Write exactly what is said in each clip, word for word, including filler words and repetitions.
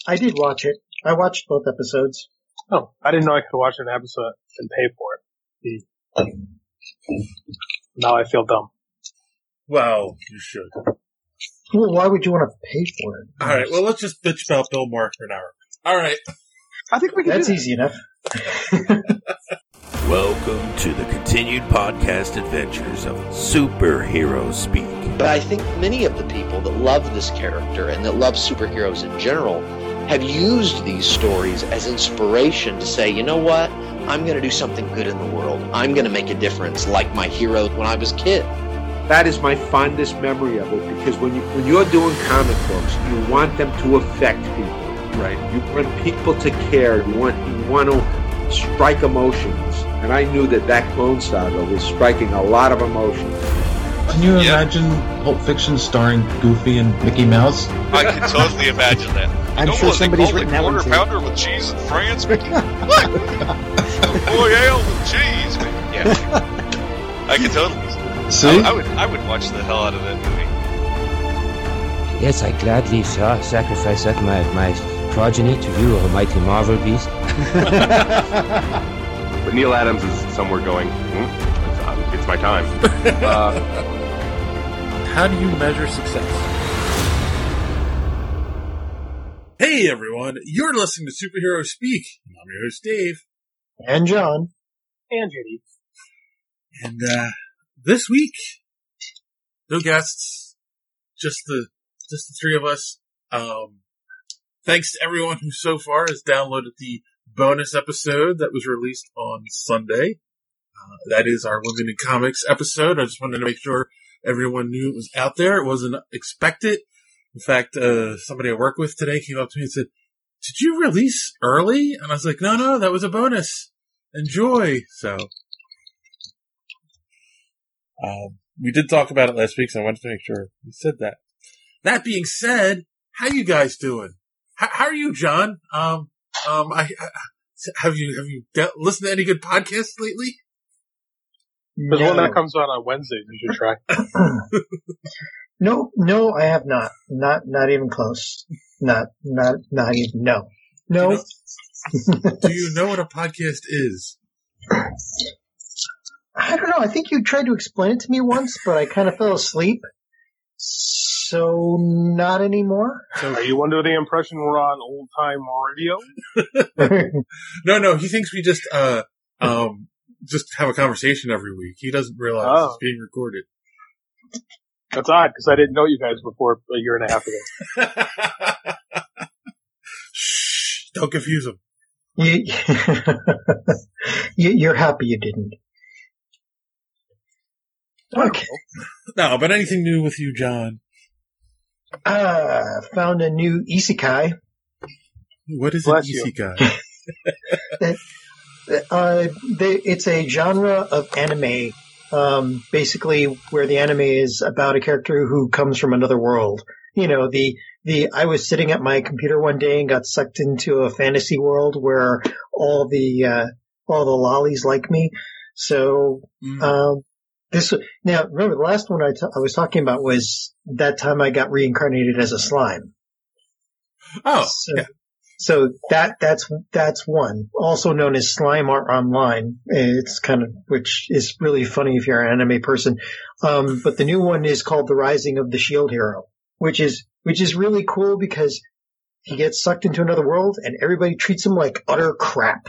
I did watch it. I watched both episodes. Oh, I didn't know I could watch an episode and pay for it. Hmm. Now I feel dumb. Well, you should. Well, why would you want to pay for it? All right, well, let's just bitch about Bill Maher for an hour. All right. I think we can That's do that. easy enough. Welcome to the continued podcast adventures of Superhero Speak. But I think many of the people that love this character and that love superheroes in general have used these stories as inspiration to say, you know what? I'm going to do something good in the world. I'm going to make a difference like my hero when I was a kid. That is my fondest memory of it, because when, you, when you're doing comic books, you want them to affect people. Right. You want people to care. You want, you want to strike emotions. And I knew that that Clone Saga was striking a lot of emotions. Can you Yeah. imagine Pulp Fiction starring Goofy and Mickey Mouse? I can totally imagine that. I'm no, sure what, somebody's they written that call one it too. quarter pounder with cheese and France, Mickey? What? Royale with cheese, man. Yeah. I can totally. See? I, I would I would watch the hell out of that movie. Yes, I gladly uh, sacrifice up my, my progeny to you, almighty Marvel beast. But Neil Adams is somewhere going, hmm, it's, uh, it's my time. Uh, How do you measure success? Hey, everyone. You're listening to Superhero Speak. I'm your host, Dave. And John. And J D. And, uh, this week, no guests, just the, just the three of us. Um, thanks to everyone who so far has downloaded the bonus episode that was released on Sunday. Uh, that is our Limited Comics episode. I just wanted to make sure everyone knew it was out there. It wasn't expected. In fact, uh, somebody I work with today came up to me and said, "Did you release early?" And I was like, no, no, that was a bonus. Enjoy. So, um, we did talk about it last week, so I wanted to make sure we said that. That being said, how you guys doing? How, how are you, John? Um, um, I, I have you, have you de- listened to any good podcasts lately? There's one that comes out on Wednesdays you should try. No, no, I have not. Not, not even close. Not, not, not even, no. No. Do you know, do you know what a podcast is? I don't know. I think you tried to explain it to me once, but I kind of fell asleep. So, not anymore. So are you under the impression we're on old time radio? No, no, he thinks we just, uh, um, just have a conversation every week. He doesn't realize Oh. it's being recorded. That's odd, because I didn't know you guys before a year and a half ago. Shh, don't confuse him. You, you, you're happy you didn't. Okay. No, but anything new with you, John? Uh, found a new isekai. What is Bless an you. isekai? Uh, they, it's a genre of anime, um, basically where the anime is about a character who comes from another world. You know, the, the, I was sitting at my computer one day and got sucked into a fantasy world where all the, uh, all the lollies like me. So, Mm. um, this, now remember the last one I, t- I was talking about was that time I got reincarnated as a slime. Oh, So, yeah. so that that's that's one, also known as Slime Art Online. It's kind of, which is really funny if you're an anime person. Um, but the new one is called The Rising of the Shield Hero, which is which is really cool because he gets sucked into another world and everybody treats him like utter crap.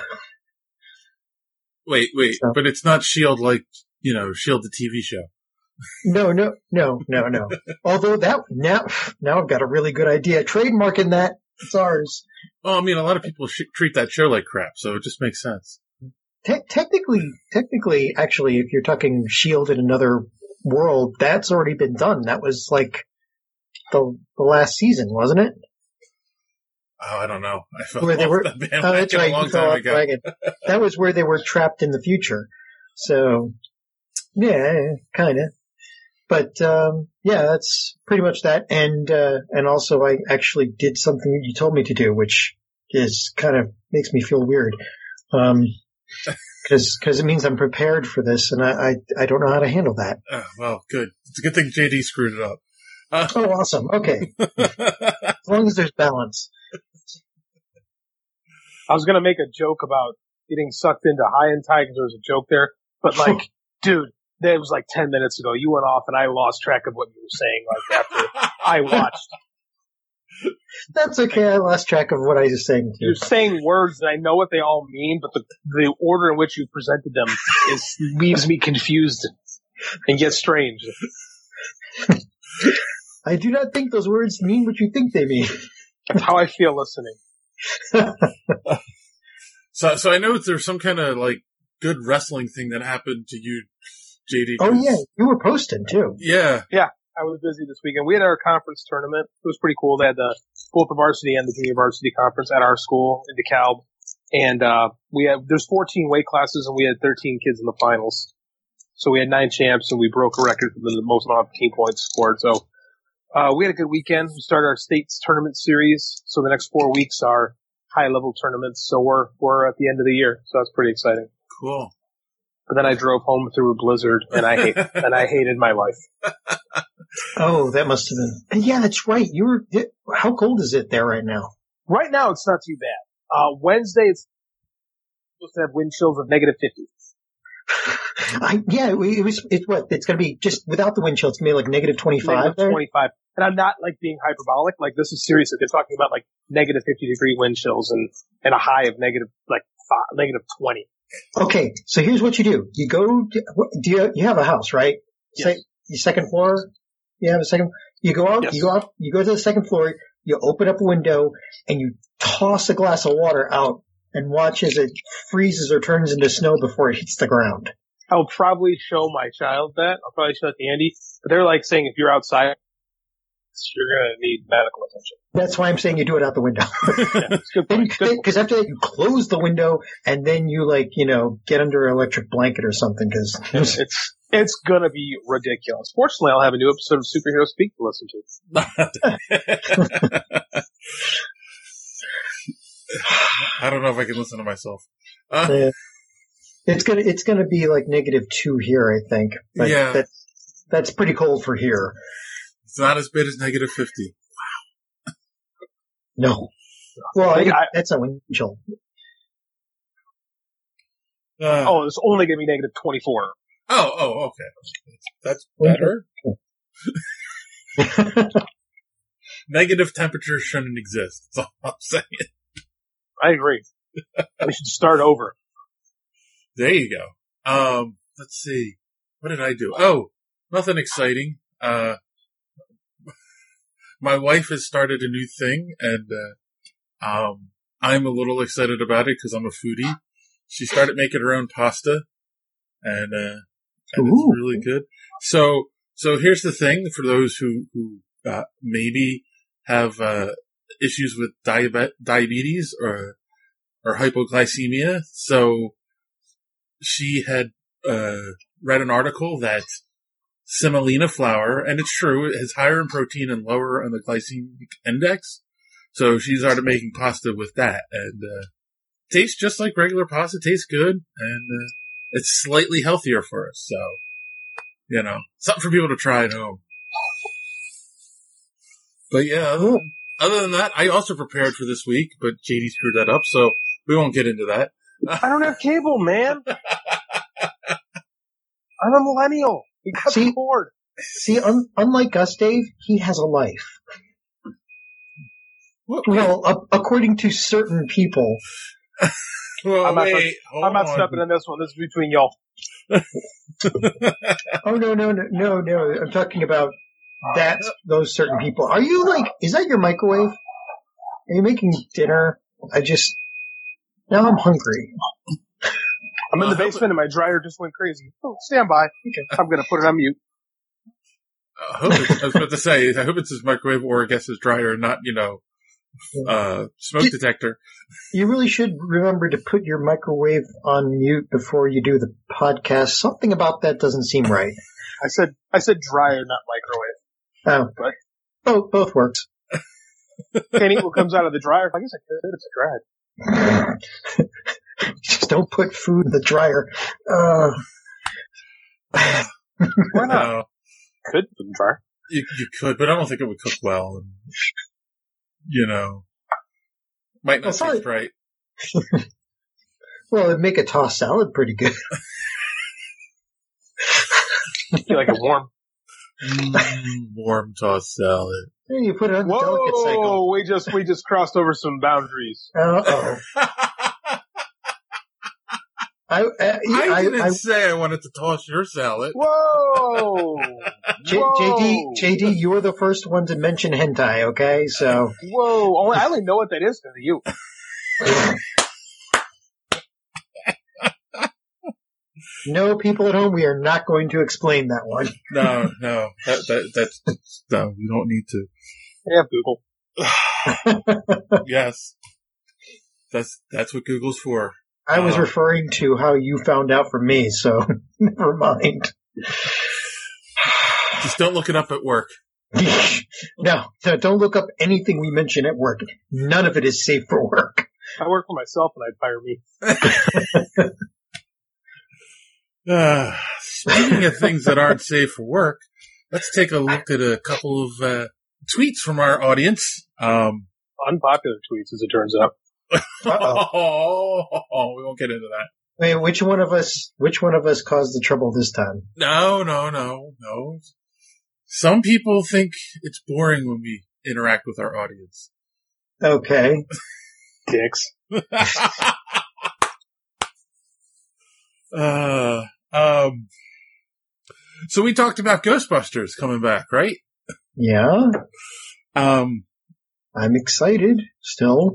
Wait, wait, So- but it's not S H I E L D like, you know, S H I E L D the T V show. No, no, no, no, no. Although that now now I've got a really good idea. Trademarking that. It's ours. Oh, I mean, a lot of people sh- treat that show like crap, so it just makes sense. Te- technically, technically, actually, if you're talking S H I E L D in another world, that's already been done. That was like the the last season, wasn't it? Oh, I don't know. I fell Where they off were, that bandwagon oh, that's right, a long you fell time off ago. the wagon. That was where they were trapped in the future. So, yeah, kind of. But um, yeah, that's pretty much that. And uh, and also, I actually did something that you told me to do, which is kind of makes me feel weird. Um, Because because it means I'm prepared for this, and I, I I don't know how to handle that. Oh, well, good. It's a good thing J D screwed it up. Uh, Oh, awesome. Okay, as long as there's balance. I was gonna make a joke about getting sucked into High and Tight because there was a joke there, but like, dude, that was like ten minutes ago. You went off and I lost track of what you were saying. Like after I watched, That's okay. I lost track of what I was saying too. you're saying words and I know what they all mean, but the the order in which you presented them is leaves me confused and gets strange. I do not think those words mean what you think they mean. That's how I feel listening. So, so I know there's some kind of like good wrestling thing that happened to you, J D. Oh yeah, you were posting too. Yeah. Yeah, I was busy this weekend. We had our conference tournament. It was pretty cool. They had the both the varsity and the junior varsity conference at our school in DeKalb. And, uh, we had, there's fourteen weight classes and we had thirteen kids in the finals. So we had nine champs and we broke a record for the most amount of team points scored. So, uh, we had a good weekend. We started our states tournament series. So the next four weeks are high level tournaments. So we're, we're at the end of the year. So that's pretty exciting. Cool. But then I drove home through a blizzard and I hate, and I hated my life. Oh, that must have been. And yeah, that's right. You were. How cold is it there right now? Right now, it's not too bad. Uh, Wednesday, it's supposed to have wind chills of negative fifty. I, yeah, it, it was. It's what? It's going to be just without the wind chill. It's going to be like negative twenty-five. Negative there? twenty-five. And I'm not like being hyperbolic. Like this is serious. They're talking about like negative fifty degree wind chills and, and a high of negative like five, negative twenty. Okay, so here's what you do. You go. Do you? You have a house, right? Yes. Se- your second floor. You have a second. You go out. Yes. You go out. You go to the second floor. You open up a window and you toss a glass of water out and watch as it freezes or turns into snow before it hits the ground. I'll probably show my child that. I'll probably show it to Andy. But they're like saying if you're outside, you're going to need medical attention. That's why I'm saying you do it out the window. Yeah, it's a good point. Good point. Because after that, you close the window and then you like, you know, get under an electric blanket or something. Because It's it's gonna be ridiculous. Fortunately, I'll have a new episode of Superhero Speak to listen to. I don't know if I can listen to myself. Uh, uh, it's gonna it's gonna be like negative two here, I think. But Yeah. that's that's pretty cold for here. It's not as bad as negative fifty. No. Well, I, I- that's a wind chill. Uh, Oh, it's only gonna be negative twenty-four. oh, oh, okay. That's better. Negative temperatures shouldn't exist. That's all I'm saying. I agree. We should start over. There you go. Um, let's see. What did I do? Oh, nothing exciting. Uh, my wife has started a new thing and, uh, um, I'm a little excited about it because I'm a foodie. She started making her own pasta and, uh, and it's Ooh. really good. So, so here's the thing for those who, who, uh, maybe have, uh, issues with diabe- diabetes or, or hypoglycemia. So she had, uh, read an article that semolina flour, and it's true, it has higher in protein and lower on the glycemic index. So she started making pasta with that, and uh, tastes just like regular pasta. Tastes good, and uh, it's slightly healthier for us. So, you know, something for people to try at home. But yeah, other than, other than that, I also prepared for this week, but J D screwed that up, so we won't get into that. I don't have cable, man. I'm a millennial. We got See? bored. See, un- unlike us, Dave, he has a life. What? Well, a- according to certain people. Well, I'm not, wait, hold I'm not on. stepping in this one. This is between y'all. Oh no, no, no, no, no! I'm talking about that. Those certain people. Are you like? Is that your microwave? Are you making dinner? I just now I'm hungry. I'm in the basement and my dryer just went crazy. Oh, stand by. I'm gonna put it on mute. I hope it's, I was about to say, I hope it's his microwave or I guess his dryer, not, you know, uh, smoke detector. You really should remember to put your microwave on mute before you do the podcast. Something about that doesn't seem right. I said, I said dryer, not microwave. Oh, What? both both works. Can't eat what comes out of the dryer. I guess I could. It's a drag. Just don't put food in the dryer. Uh, Why not? Uh, Could put in the dryer. you, you could, but I don't think it would cook well. And, you know, Might not Well, taste right. Well, it'd make a tossed salad pretty good. You like it warm. Mm, warm tossed salad. Yeah, you put it on the delicate cycle. Whoa, we just, we just crossed over some boundaries. Uh-oh. I, I, I didn't I, say I wanted to toss your salad. Whoa! J, Whoa. JD, JD, you were the first one to mention hentai, okay? So. Whoa, oh, I only know what that is because of you. No, people at home, we are not going to explain that one. No, no, that, that, that's, no, we don't need to. Yeah, Google. Yes. That's, that's what Google's for. I was Uh, referring to how you found out from me, so never mind. Just don't look it up at work. No, no, don't look up anything we mention at work. None of it is safe for work. I work for myself and I'd fire me. Uh, speaking of things that aren't safe for work, let's take a look at a couple of uh, tweets from our audience. Um, Unpopular tweets, as it turns out. oh, we won't get into that. Wait, which one of us? Which one of us caused the trouble this time? No, no, no, no. Some people think it's boring when we interact with our audience. Okay. Dicks. uh, um, so we talked about Ghostbusters coming back, right? Yeah. Um, I'm excited still.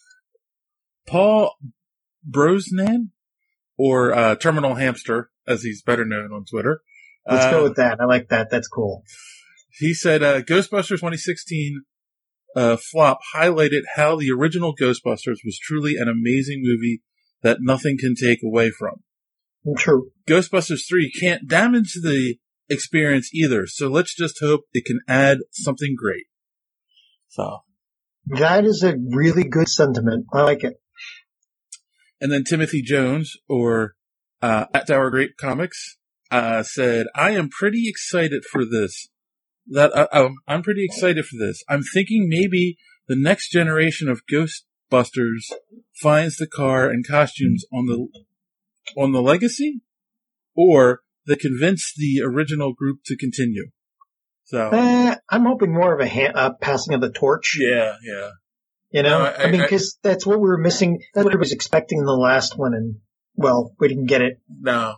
Paul Brosnan, or uh, Terminal Hamster, as he's better known on Twitter. Let's uh, go with that. I like that. That's cool. He said, uh, Ghostbusters twenty sixteen uh, flop highlighted how the original Ghostbusters was truly an amazing movie that nothing can take away from. True. Ghostbusters three can't damage the experience either, so let's just hope it can add something great. So. That is a really good sentiment. I like it. And then Timothy Jones, or uh, at Tower Grape Comics, uh, said, I am pretty excited for this. That uh, um, I'm pretty excited for this. I'm thinking maybe the next generation of Ghostbusters finds the car and costumes on the on the legacy, or they convince the original group to continue. So uh, I'm hoping more of a ha- uh, passing of the torch. Yeah, yeah. You know, No, I, I- I mean, I- because that's what we were missing. That's what I was expecting in the last one, and well, we didn't get it. No.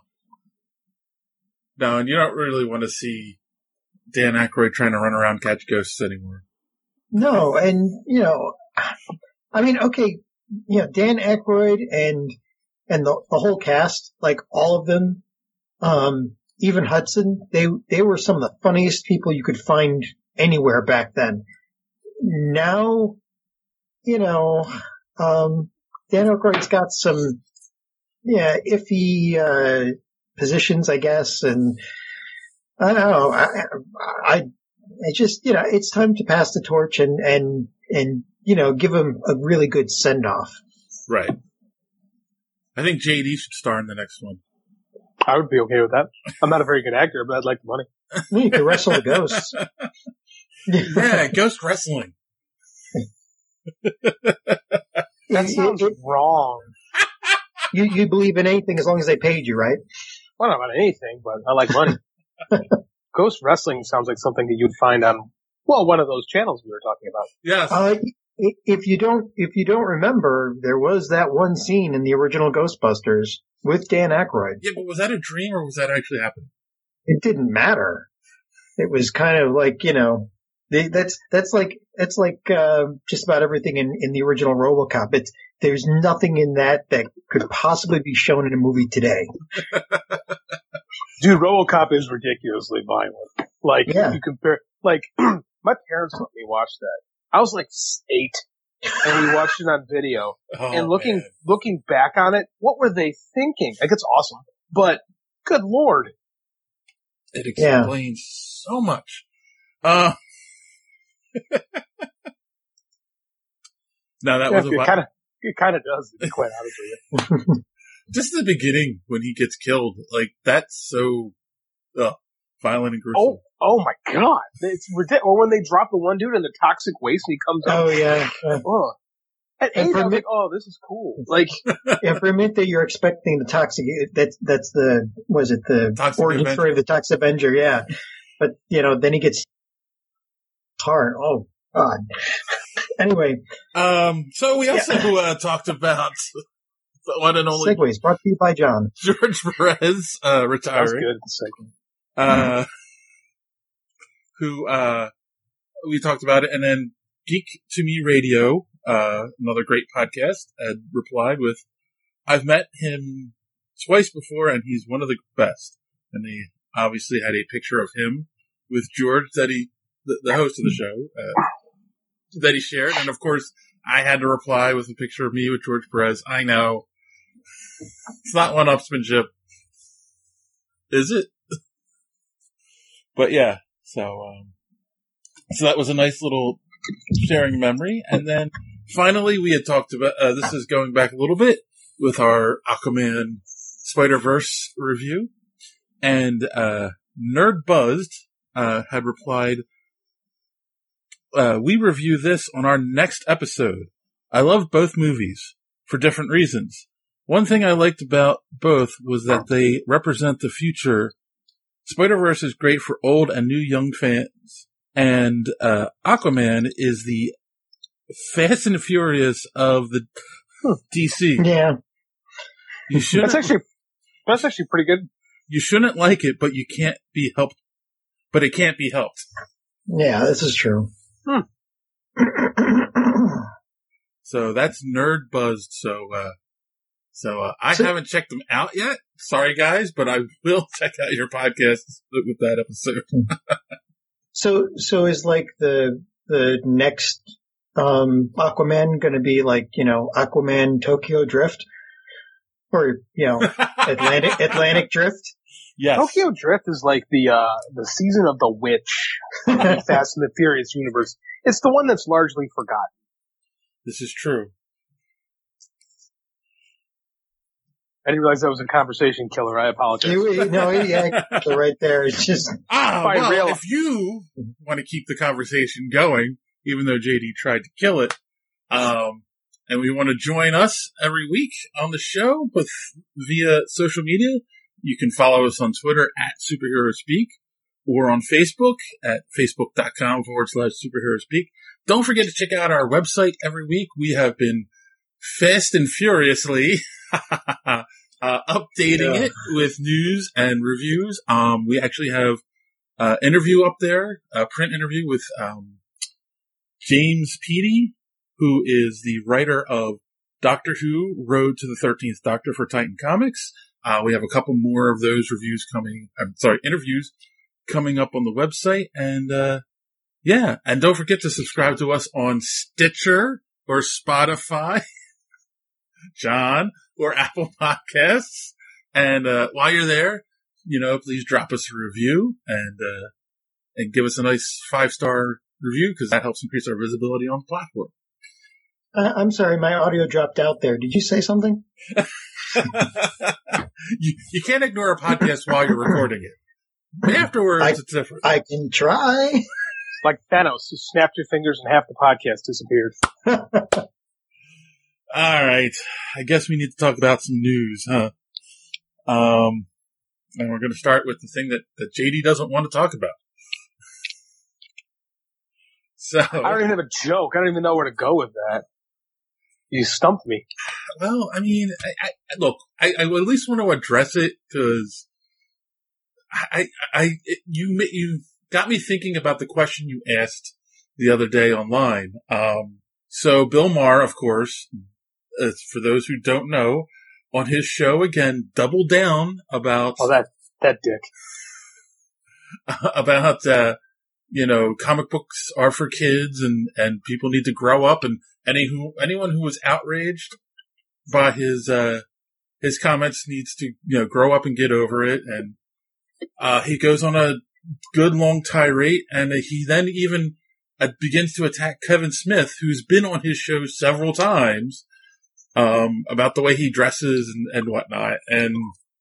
No, and you don't really want to see Dan Aykroyd trying to run around catch ghosts anymore. No, and you know, I mean, okay, you know, Dan Aykroyd and and the the whole cast, like all of them, um, even Hudson, they they were some of the funniest people you could find anywhere back then. Now, you know, um, Dan Aykroyd's got some, yeah, iffy uh, positions, I guess, and I don't know. I, I, I just, you know, it's time to pass the torch and and and you know, give him a really good send off. Right. I think J D should star in the next one. I would be okay with that. I'm not a very good actor, but I'd like the money. You could wrestle the ghosts. Yeah, ghost wrestling. That sounds wrong. You you believe in anything as long as they paid you, right? Well, not about anything, but I like money. Ghost wrestling sounds like something that you'd find on, well, one of those channels we were talking about. Yes. Uh, i- if you don't if you don't remember, there was that one scene in the original Ghostbusters with Dan Aykroyd. Yeah, but was that a dream or was that actually happening? It didn't matter. It was kind of like, you know, they, that's that's like that's like uh, just about everything in, in the original RoboCop. It's there's nothing in that that could possibly be shown in a movie today. Dude, RoboCop is ridiculously violent. Like, Yeah. if you compare, like, my parents let me watch that. I was like eight, and we watched it on video. Oh, and looking, man. looking back on it, what were they thinking? Like, it's awesome, but good lord. It Yeah. explains so much. Uh, no, that Yeah, was a it lot. kind of, it kind of does, to be quite honest with you. Just the beginning when he gets killed. Like, that's so uh, violent and gruesome. Oh, oh my god. It's ridiculous. Or when they drop the one dude in the toxic waste and he comes out. Oh yeah. Uh, Ugh. At And eight, for I was me- like, oh, this is cool. Like, Yeah, for a minute that you're expecting the Toxic, that's, that's the, was it the Toxic origin Avenger. story of the Toxic Avenger, yeah. But, you know, then he gets hard. Oh, God. Anyway, Um, so we also uh, talked about the one and only segues brought to you by John. George Perez uh, that was retiring. good. Second. Uh, who uh, we talked about it, and then Geek to Me Radio, uh, another great podcast, had replied with, "I've met him twice before, and he's one of the best." And they obviously had a picture of him with George, that he, the, the host of the show, uh, that he shared, and of course, I had to reply with a picture of me with George Perez. I know it's not one-upsmanship, is it? But yeah, so um, so that was a nice little sharing memory. And then finally, we had talked about uh, this is going back a little bit with our Aquaman Spider-Verse review, and uh, Nerd Buzzed uh, had replied, uh, "We review this on our next episode. I love both movies for different reasons. One thing I liked about both was that they represent the future. Spider-Verse is great for old and new young fans, and uh, Aquaman is the Fast and Furious of the D C. Yeah. You shouldn't, That's actually that's actually pretty good. you shouldn't like it, but you can't be helped. But it can't be helped." Yeah, this is true. Hmm. So that's Nerd Buzzed. So, uh, so uh, I So- haven't checked them out yet. Sorry, guys, but I will check out your podcast with that episode. So, so is like the, the next, um, Aquaman going to be like, you know, Aquaman Tokyo Drift? Or, you know, Atlantic, Atlantic Drift? Yes. Tokyo Drift is like the uh the season of the witch of the Fast and the Furious universe. It's the one that's largely forgotten. This is true. I didn't realize that was a conversation killer. I apologize. You, no, yeah, right there. It's just, Ah, By well, real- if you want to keep the conversation going, even though J D tried to kill it, um, and we want to join us every week on the show with via social media, you can follow us on Twitter at Superhero Speak or on Facebook at facebook.com forward slash Superhero Speak. Don't forget to check out our website every week. We have been fast and furiously uh, updating Yeah. it with news and reviews. Um, we actually have uh, interview up there, a print interview with um, James Peaty, who is the writer of Doctor Who, Road to the thirteenth Doctor for Titan Comics. Uh, we have a couple more of those reviews coming, I'm sorry, interviews coming up on the website. And, uh, yeah. And don't forget to subscribe to us on Stitcher or Spotify, John, or Apple Podcasts. And, uh, while you're there, you know, please drop us a review and, uh, and give us a nice five star review, because that helps increase our visibility on the platform. uh, I'm sorry, my audio dropped out there. Did you say something? you, you can't ignore a podcast while you're recording it. Afterwards, I- it's different. I can try. Like Thanos, who snapped your fingers and half the podcast disappeared. All right. I guess we need to talk about some news, huh? Um, and we're going to start with the thing that, that J D doesn't want to talk about. So, I don't even have a joke. I don't even know where to go with that. You stumped me. well, I mean, I, I, look, I, I at least want to address it because I, I, it, you, ma- you got me thinking about the question you asked the other day online. Um, so Bill Maher, of course, uh, for those who don't know, on his show again, doubled down about Oh, that that dick. about uh, you know, comic books are for kids and and people need to grow up, and any who anyone who was outraged by his uh his comments needs to, you know, grow up and get over it. And uh he goes on a good long tirade, and he then even uh, begins to attack Kevin Smith, who's been on his show several times, um about the way he dresses and, and whatnot. And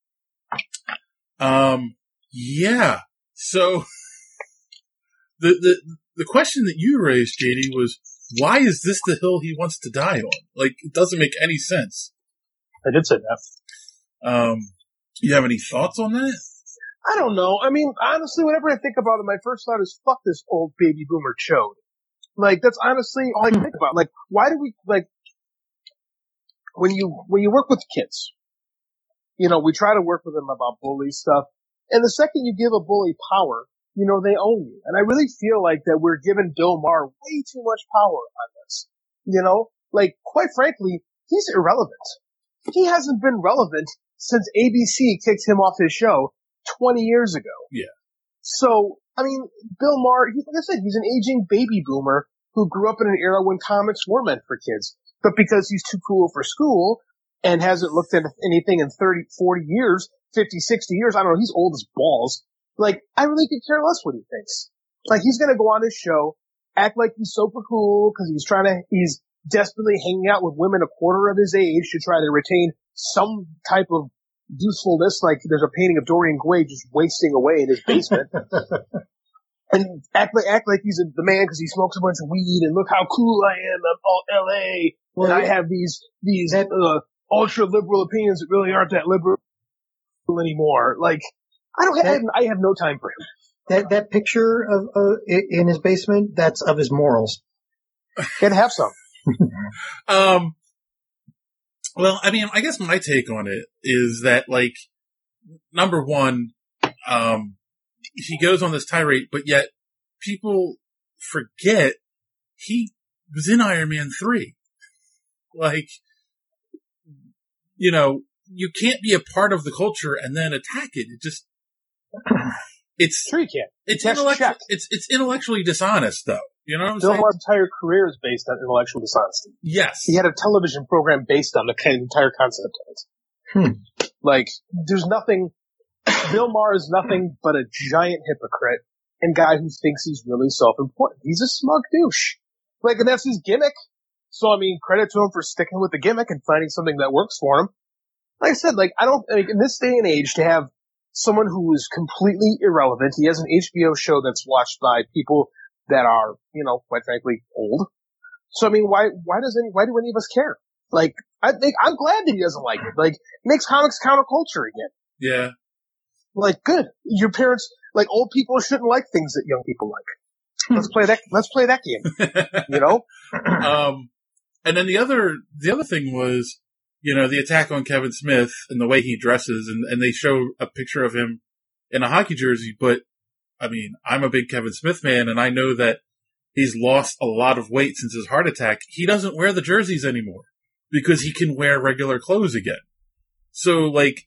um yeah so the the the question that you raised, J D, was why is this the hill he wants to die on? Like, it doesn't make any sense. I did say that. Um, you have any thoughts on that? I don't know. I mean, honestly, whenever I think about it, my first thought is, fuck this old baby boomer chode. Like, that's honestly all I can think about. Like, why do we, like, when you, when you work with kids, you know, we try to work with them about bully stuff, and the second you give a bully power, you know, they own you. And I really feel like that we're giving Bill Maher way too much power on this. You know? Like, quite frankly, he's irrelevant. He hasn't been relevant since A B C kicked him off his show twenty years ago. Yeah. So, I mean, Bill Maher, he, like I said, he's an aging baby boomer who grew up in an era when comics were meant for kids. But because he's too cool for school and hasn't looked at anything in thirty, forty years, fifty, sixty years, I don't know, he's old as balls. Like, I really could care less what he thinks. Like, he's gonna go on his show, act like he's super cool because he's trying to, he's desperately hanging out with women a quarter of his age to try to retain some type of usefulness, like there's a painting of Dorian Gray just wasting away in his basement. And act like, act like he's a, the man because he smokes a bunch of weed and look how cool I am, I'm all L A, well, and I have these, these, that, uh, ultra liberal opinions that really aren't that liberal anymore. Like, I don't have, that, I have no time for him. That, that picture of, uh, in his basement, that's of his morals. Can have some. um, well, I mean, I guess my take on it is that, like, number one, um, he goes on this tirade, but yet people forget he was in Iron Man three. Like, you know, you can't be a part of the culture and then attack it. It just, it's, sure you can't. It's, intellect- it's, it's intellectually dishonest, though. You know what I'm Bill saying? Maher's entire career is based on intellectual dishonesty. Yes. He had a television program based on the kind of entire concept of it. Hmm. Like, there's nothing, Bill Maher is nothing but a giant hypocrite and guy who thinks he's really self-important. He's a smug douche. Like, and that's his gimmick. So, I mean, credit to him for sticking with the gimmick and finding something that works for him. Like I said, like, I don't, like, in this day and age, to have someone who is completely irrelevant, he has an H B O show that's watched by people that are, you know, quite frankly, old. So, I mean, why, why does any, why do any of us care? Like, I think, I'm glad that he doesn't like it. Like, it makes comics counterculture again. Yeah. Like, good. Your parents, like, old people shouldn't like things that young people like. Let's play that, let's play that game. You know? Um, and then the other, the other thing was, you know, the attack on Kevin Smith and the way he dresses, and, and they show a picture of him in a hockey jersey, but, I mean, I'm a big Kevin Smith fan, and I know that he's lost a lot of weight since his heart attack. He doesn't wear the jerseys anymore because he can wear regular clothes again. So, like,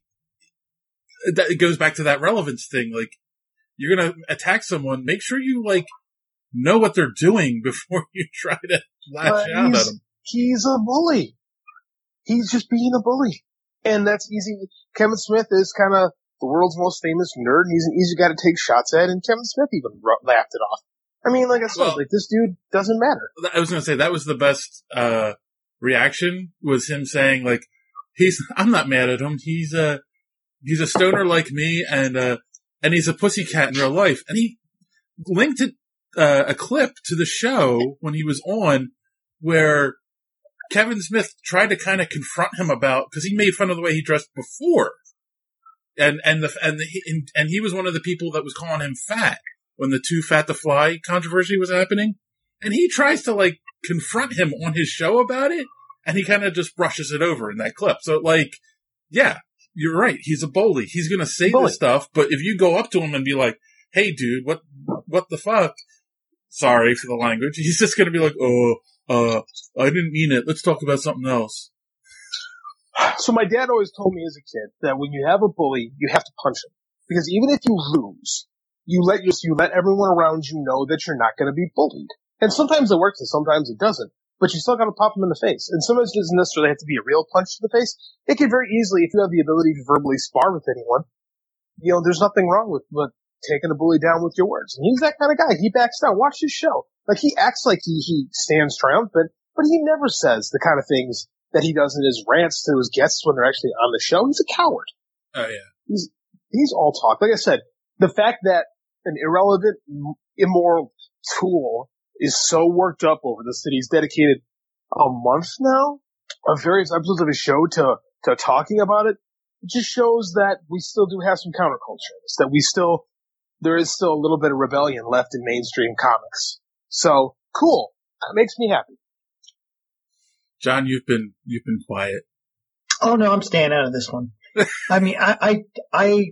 that, it goes back to that relevance thing. Like, you're gonna attack someone, make sure you, like, know what they're doing before you try to lash uh, out at them. He's a bully. He's just being a bully. And that's easy. Kevin Smith is kind of the world's most famous nerd, and he's an easy guy to take shots at, and Kevin Smith even laughed it off. I mean, like I said, well, like, this dude doesn't matter. I was gonna say, that was the best, uh, reaction, was him saying, like, he's, I'm not mad at him, he's a, he's a stoner like me, and, uh, and he's a pussycat in real life. And he linked it, uh, a clip to the show when he was on, where Kevin Smith tried to kind of confront him about, because he made fun of the way he dressed before, and and the and the, and he was one of the people that was calling him fat when the Too Fat to Fly controversy was happening, and he tries to, like, confront him on his show about it, and he kind of just brushes it over in that clip. So, like, yeah, you're right, he's a bully. He's gonna say bully. This stuff, but if you go up to him and be like, "Hey, dude, what what the fuck?" Sorry for the language. He's just gonna be like, "Oh, uh, I didn't mean it. Let's talk about something else." So my dad always told me as a kid that when you have a bully, you have to punch him. Because even if you lose, you let you, you let everyone around you know that you're not gonna be bullied. And sometimes it works and sometimes it doesn't. But you still gotta pop them in the face. And sometimes it doesn't necessarily have to be a real punch to the face. It can very easily, if you have the ability to verbally spar with anyone, you know, there's nothing wrong with, with taking a bully down with your words. And he's that kind of guy. He backs down. Watch his show. Like, he acts like he, he stands triumphant, but he never says the kind of things that he does in his rants to his guests when they're actually on the show. He's a coward. Oh, yeah. He's, he's all talk. Like I said, the fact that an irrelevant, immoral tool is so worked up over this that he's dedicated a month now of various episodes of his show to, to talking about it. It just shows that we still do have some counterculture. That we still, there is still a little bit of rebellion left in mainstream comics. So, cool. That makes me happy. John, you've been, you've been quiet. Oh no, I'm staying out of this one. I mean, I, I, I,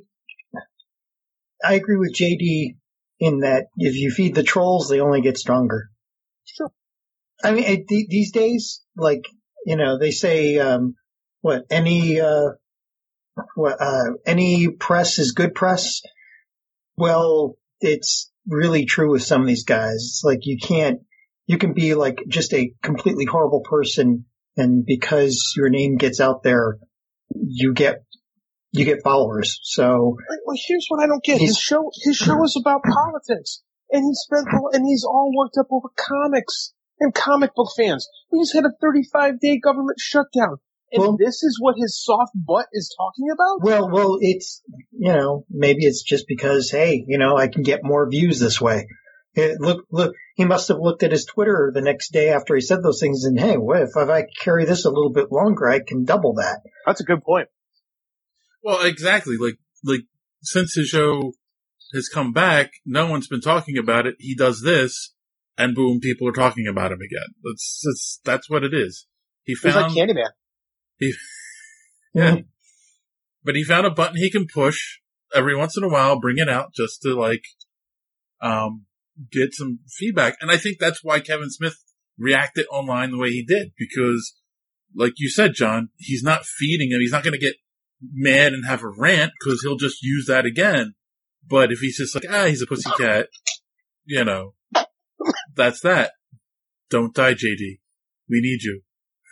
I agree with J D in that if you feed the trolls, they only get stronger. Sure. I mean, it, these days, like, you know, they say, um, what, any, uh, what, uh, any press is good press. Well, it's really true with some of these guys. It's like you can't, you can be like just a completely horrible person, and because your name gets out there, you get, you get followers. So. Well, here's what I don't get. His show, his show is about politics, and he spent, and he's all worked up over comics and comic book fans. We just had a thirty-five day government shutdown. And well, this is what his soft butt is talking about? Well, well, it's, you know, maybe it's just because, hey, you know, I can get more views this way. It, look, look, he must have looked at his Twitter the next day after he said those things and, hey, what if, if I carry this a little bit longer, I can double that. That's a good point. Well, exactly. Like, like, since his show has come back, no one's been talking about it. He does this, and boom, people are talking about him again. That's, that's, that's what it is. He found. He's like Candyman. He, yeah. Mm-hmm. But he found a button he can push every once in a while, bring it out just to like, um, get some feedback. And I think that's why Kevin Smith reacted online the way he did, because like you said, John, he's not feeding him. He's not going to get mad and have a rant because he'll just use that again. But if he's just like, ah, he's a pussycat, you know, that's that. Don't die, J D. We need you.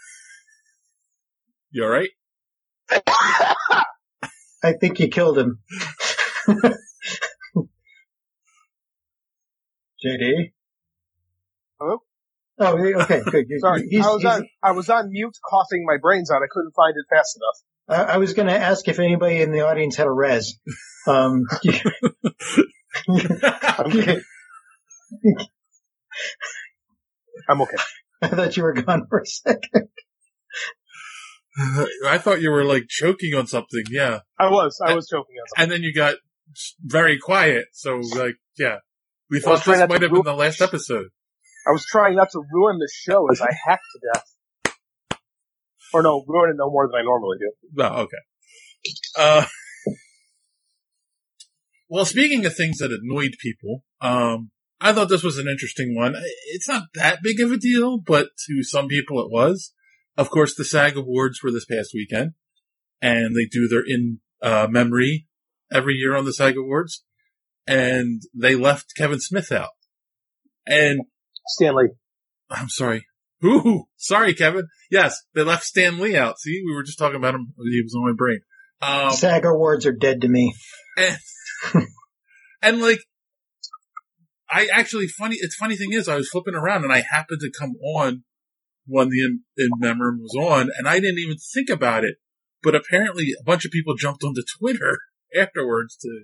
You all right? I think you killed him. J D? Hello? Oh, okay, good. Sorry, he's, I was on I was on mute, coughing my brains out. I couldn't find it fast enough. I, I was going to ask if anybody in the audience had a res. Um, okay. I'm okay. I thought you were gone for a second. I thought you were like choking on something. Yeah, I was. I was choking on something. And then you got very quiet. So, like, yeah, we thought this might have been the last episode. I was trying not to ruin the show as I hacked to death. Or no, ruin it no more than I normally do. No, okay. Uh, well, speaking of things that annoyed people, um, I thought this was an interesting one. It's not that big of a deal, but to some people it was. Of course, the SAG Awards were this past weekend, and they do their in uh, memory every year on the SAG Awards, and they left Kevin Smith out. And Stan Lee. I'm sorry. Ooh, sorry, Kevin. Yes, they left Stan Lee out. See, we were just talking about him. He was on my brain. Um, SAG Awards are dead to me. And, and like, I actually funny. It's funny thing is, I was flipping around and I happened to come on when the in, in memoriam was on, and I didn't even think about it. But apparently, a bunch of people jumped onto Twitter afterwards to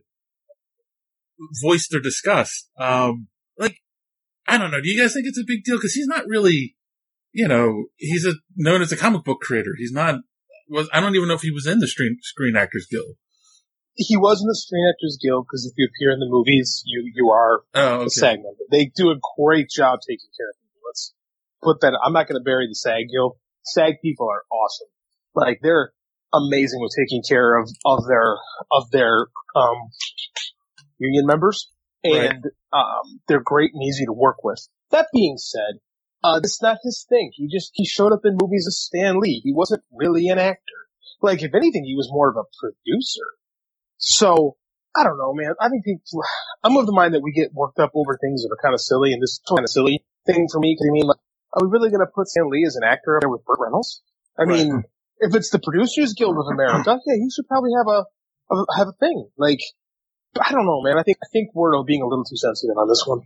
voice their disgust. Um, like, I don't know. Do you guys think it's a big deal? Because he's not really, you know, he's a, known as a comic book creator. He's not. Was I don't even know if he was in the Screen Screen Actors Guild. He was in the Screen Actors Guild because if you appear in the movies, you you are oh, okay. a SAG member. They do a great job taking care of people. Let's put that. I'm not going to bury the SAG Guild. SAG people are awesome. Like they're amazing with taking care of of their of their um union members, and right. um they're great and easy to work with. That being said, uh it's not his thing. He just he showed up in movies as Stan Lee. He wasn't really an actor. Like if anything, he was more of a producer. So I don't know, man. I think people, I'm of the mind that we get worked up over things that are kind of silly, and this is kind of silly thing for me. Because I mean, like, are we really going to put Stan Lee as an actor up there with Burt Reynolds? I right. mean, if it's the Producers Guild of America, yeah, he should probably have a, a have a thing. Like, I don't know, man. I think I think we're being a little too sensitive on this one.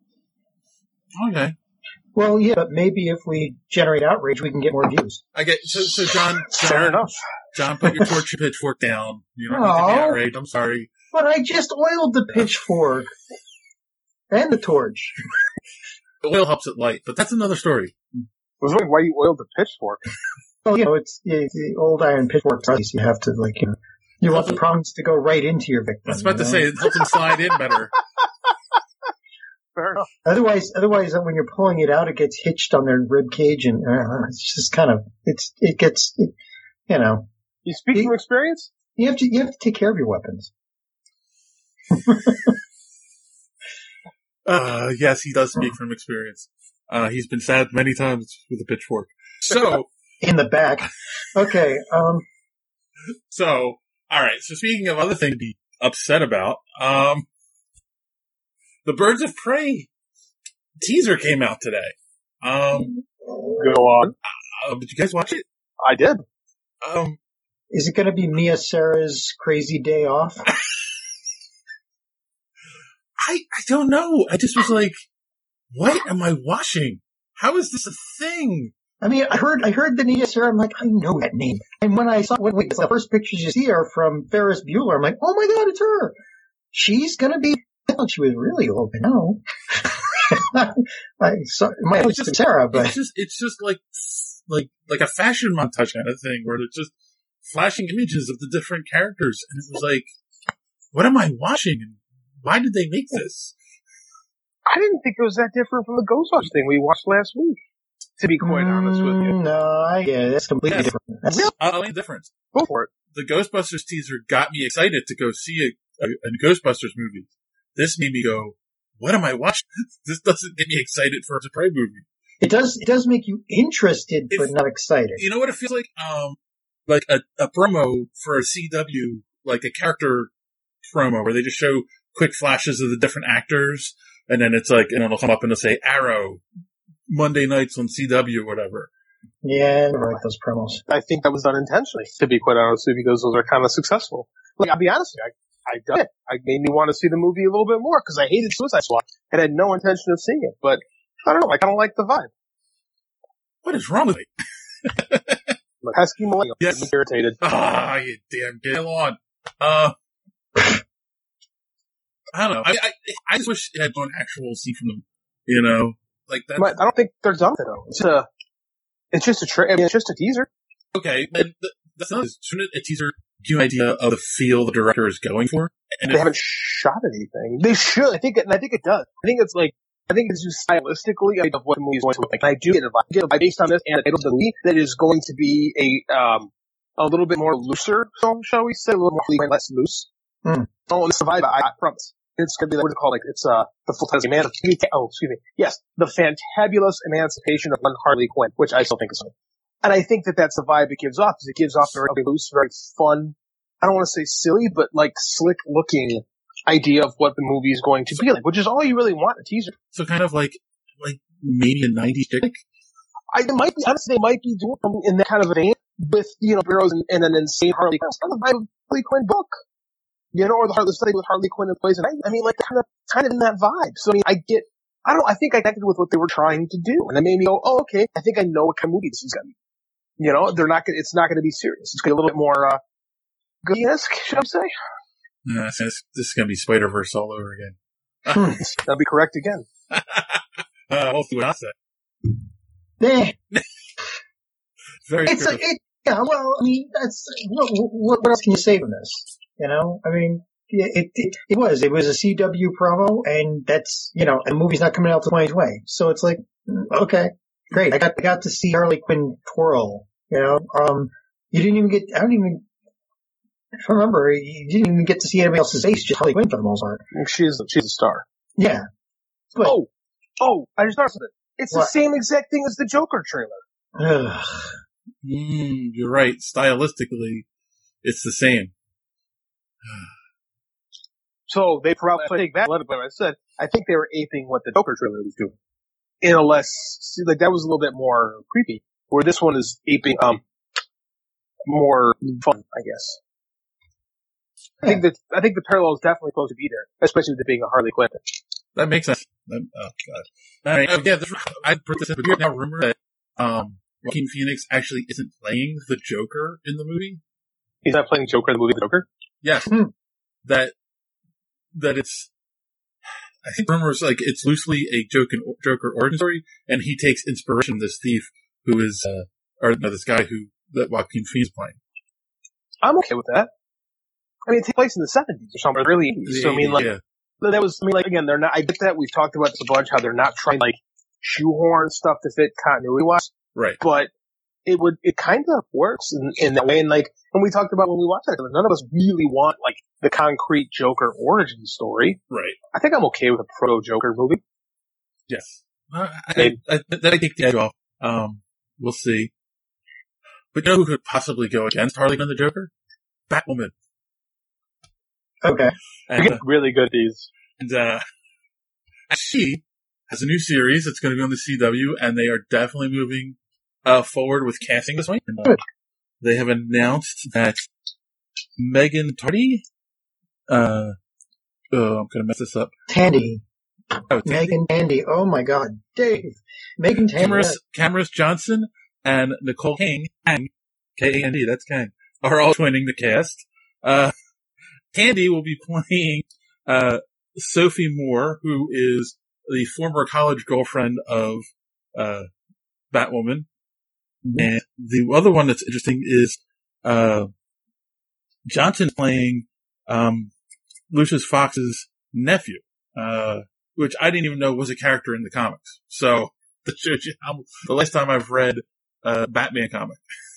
Okay. Well, yeah, but maybe if we generate outrage, we can get more views. I get so so John. John Fair enough. John, put your torch pitchfork down. You don't need to be outraged. I'm sorry. But I just oiled the pitchfork and the torch. The oil helps it light, but that's another story. I was wondering why you oiled the pitchfork. Well, you know, it's, it's the old iron pitchfork. You have to, like, you know, you want the prongs to go right into your victim. I was about you know? to say, it helps them slide in better. Fair enough. Otherwise, otherwise, when you're pulling it out, it gets hitched on their rib cage, and uh, it's just kind of, it's, it gets, it, you know. You speak it, from experience? You have to, you have to take care of your weapons. uh, yes, he does speak from experience. Uh, he's been stabbed many times with a pitchfork. So. In the back. Okay, um. So, alright, so speaking of other things to be upset about, um, the Birds of Prey teaser came out today. Um, Go on. Uh, did you guys watch it? I did. Um, is it going to be Mia Sarah's crazy day off? I I don't know. I just was like, what am I watching? How is this a thing? I mean, I heard I heard the Mia Sarah. I'm like, I know that name. And when I saw when wait, the first pictures you see are from Ferris Bueller, I'm like, oh my god, it's her. She's going to be. She was really old now. I saw my it's just Sarah, but it's just it's just like like like a fashion montage kind of thing where they're just flashing images of the different characters, and it was like, what am I watching? And why did they make this? I didn't think it was that different from the Ghostbusters thing we watched last week. To be quite mm, honest with you, no, I yeah, that's completely yes. different. That's real uh, different. Go for it. The Ghostbusters teaser got me excited to go see a, a, a Ghostbusters movie. This made me go, what am I watching? This doesn't get me excited for a Prey movie. It does, it does make you interested, it, but not excited. You know what it feels like? Um, like a, a promo for a C W, like a character promo where they just show quick flashes of the different actors, and then it's like, and it'll come up and it'll say Arrow, Monday nights on C W or whatever. Yeah, I never like those promos. I think that was done intentionally, to be quite honest with you, because those are kind of successful. Like, I'll be honest with you, I, I done it. I made me want to see the movie a little bit more, because I hated Suicide Squad and had no intention of seeing it. But, I don't know, I kind of like the vibe. What is wrong with me? Like, pesky millennial. Yes. I'm irritated. Ah, you damn get on. Uh, I don't know. I, I, I just wish it had one actual scene from them, you know? Like that. I don't think they're done with it, though. It's a, it's just a tra- I mean, it's just a teaser. Okay, and the, that's not, shouldn't a teaser give you an idea of the feel the director is going for? And they if, haven't shot anything. They should. I think, and I think it does. I think it's like, I think it's just stylistically of what the movie is going to look like. And I do get a vibe, get a vibe based on this and the title of the movie that is going to be a, um, a little bit more looser film, shall we say, a little more less loose. Mm. Oh, and it's the vibe I got from it. It's going to be, what do you call it? It's, uh, the full title, oh, excuse me. Yes, the Fantabulous Emancipation of One Harley Quinn, which I still think is funny. And I think that that's the vibe it gives off, because it gives off a very loose, very fun, I don't want to say silly, but like slick looking idea of what the movie is going to be like, which is all you really want in a teaser. So kind of like, like maybe a nineties chick? I, it might be, honestly, they might be doing something in that kind of a vein with, you know, heroes and, and an insane Harley Quinn. It's kind of the vibe of Harley Quinn book. You know, or the, the study with Harley Quinn and Poison Ivy. I mean, like, kind of, kind of in that vibe. So, I mean, I get, I don't know, I think I connected with what they were trying to do. And it made me go, oh, okay, I think I know what kind of movie this is going to be. You know, they're not gonna, it's not going to be serious. It's going to be a little bit more, uh, good-esque, should I say? No, this, this is going to be Spider-Verse all over again. That'll be correct again. uh, hopefully what I said. Yeah. Very it's a, it, yeah, well, I mean, that's, what, what, what else can you say from this? You know, I mean, it, it, it was, it was a C W promo, and that's, you know, and the movie's not coming out till twenty twenty. So it's like, okay, great. I got, I got to see Harley Quinn twirl, you know, um, you didn't even get, I don't even, if I remember, you didn't even get to see anybody else's face, just Harley Quinn for the most part. She's, she's a star. Yeah. But, oh, oh, I just noticed it. It's what? The same exact thing as the Joker trailer. mm, you're right. Stylistically, it's the same. So they probably, if I take back what I said, I think they were aping what the Joker trailer was doing. In a less, like that was a little bit more creepy, where this one is aping, um, more fun, I guess. I think that, I think the parallel is definitely supposed to be there, especially with it being a Harley Quinn. That makes sense. That, oh god. All right. Oh, yeah, this, I put this in, but you have now rumor that, um, Joaquin Phoenix actually isn't playing the Joker in the movie. He's not playing Joker in the movie The Joker? Yes. Hmm. That, that it's, I think the rumor is like it's loosely a Joker, Joker origin story, and he takes inspiration from this thief who is, uh, or no, this guy who that Joaquin Phoenix playing. I'm okay with that. I mean, it takes place in the seventies or something, really. So I mean, like yeah. that was. I mean, like again, they're not. I get that. We've talked about this a bunch. How they're not trying to, like shoehorn stuff to fit continuity wise. Right. But it would. It kind of works in, in that way. And like when we talked about when we watched that, none of us really want like the concrete Joker origin story. Right. I think I'm okay with a proto Joker movie. Yes. Uh, I, I, I, that I take the edge off. Um, we'll see. But you know who could possibly go against Harley Quinn the Joker? Batwoman. Okay. And, We get really good at these. and uh, she has a new series that's going to be on the C W, and they are definitely moving uh, forward with casting this way. And, uh, they have announced that Megan Tardy, uh, oh, I'm going to mess this up. Tandy. Oh, Tandy. Megan Tandy. Oh my God. Dave. Megan Tandy. Cameras, Cameras Johnson and Nicole King, Kang, K A N D, that's Kang, are all joining the cast. Uh, Tandy will be playing, uh, Sophie Moore, who is the former college girlfriend of, uh, Batwoman. Mm-hmm. And the other one that's interesting is, uh, Johnson playing, um, Lucius Fox's nephew, uh, which I didn't even know was a character in the comics. So, that shows you how, the last time I've read, uh, Batman comic.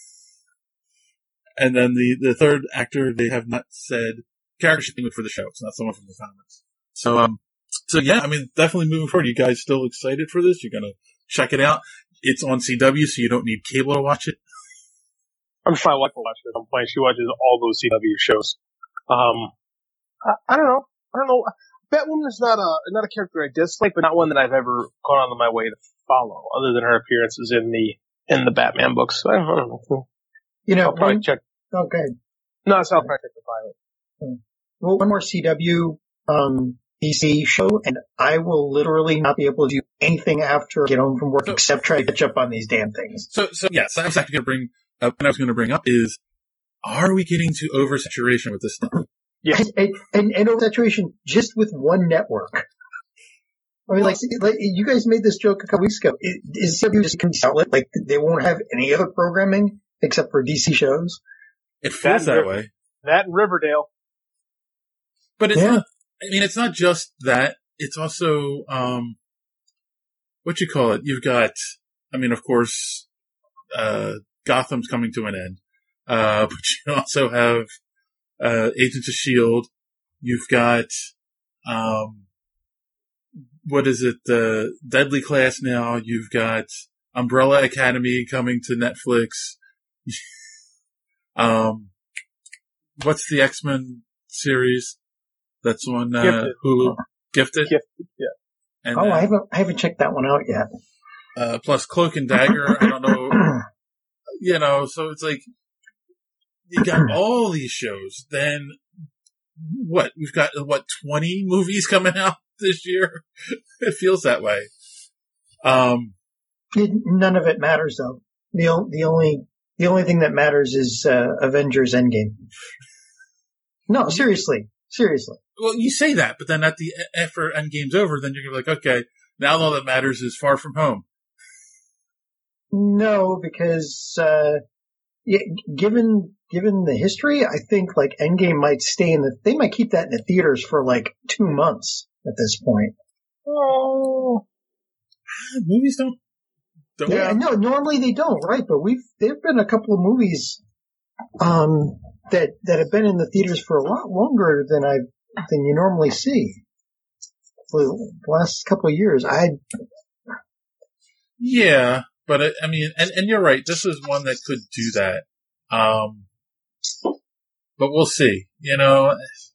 And then the, the third actor, they have not said character shipping for the show. It's not someone from the comics. So, um, so yeah, I mean, definitely moving forward. You guys still excited for this? You're gonna check it out. It's on C W, so you don't need cable to watch it. I'm sure I like to watch it. I'm playing. She watches all those C W shows. Um, I, I don't know. I don't know. Batwoman is not a not a character I dislike, but not one that I've ever gone on my way to follow, other than her appearances in the in the Batman books. I don't, I don't know. You know, I'll probably one, check. Okay. No, it's I'll probably check the pilot. Well, one more C W um, D C show, and I will literally not be able to do anything after I get home from work So, except try to catch up on these damn things. So, so yes, I was actually going to bring up, and I was going to bring up is, are we getting to oversaturation with this stuff? Yeah. And, and, and, and oversaturation just with one network. I mean, like, like, you guys made this joke a couple weeks ago. Is, is C W just going to be outlet? Like, they won't have any other programming except for D C shows? It feels that, that way. That and Riverdale. But it's yeah. not, I mean, it's not just that. It's also, um, what you call it? You've got, I mean, of course, uh, Gotham's coming to an end. Uh, but you also have, uh, Agents of S H I E L D. You've got, um, what is it? The Deadly Class now. You've got Umbrella Academy coming to Netflix. um, what's the X-Men series? That's on uh, Gifted. Hulu. Gifted? Gifted, yeah. And, oh, uh, I haven't, I haven't checked that one out yet. Uh, plus Cloak and Dagger. I don't know. You know, so it's like, you got all these shows. Then, what? We've got, what, twenty movies coming out this year? It feels that way. Um, it, none of it matters, though. The, the only, the only thing that matters is, uh, Avengers Endgame. No, seriously. Seriously. Well, you say that, but then at the, after Endgame's over, then you're gonna be like, okay, now all that matters is Far From Home. No, because, uh, yeah, given, given the history, I think, like, Endgame might stay in the, they might keep that in the theaters for, like, two months at this point. Oh. Movies don't, don't Yeah, have... no, normally they don't, right? But we've, there've been a couple of movies, um, that, that have been in the theaters for a lot longer than I, than you normally see. For the last couple of years, I, Yeah, but I, I mean, and, and you're right, this is one that could do that. Um, but we'll see, you know,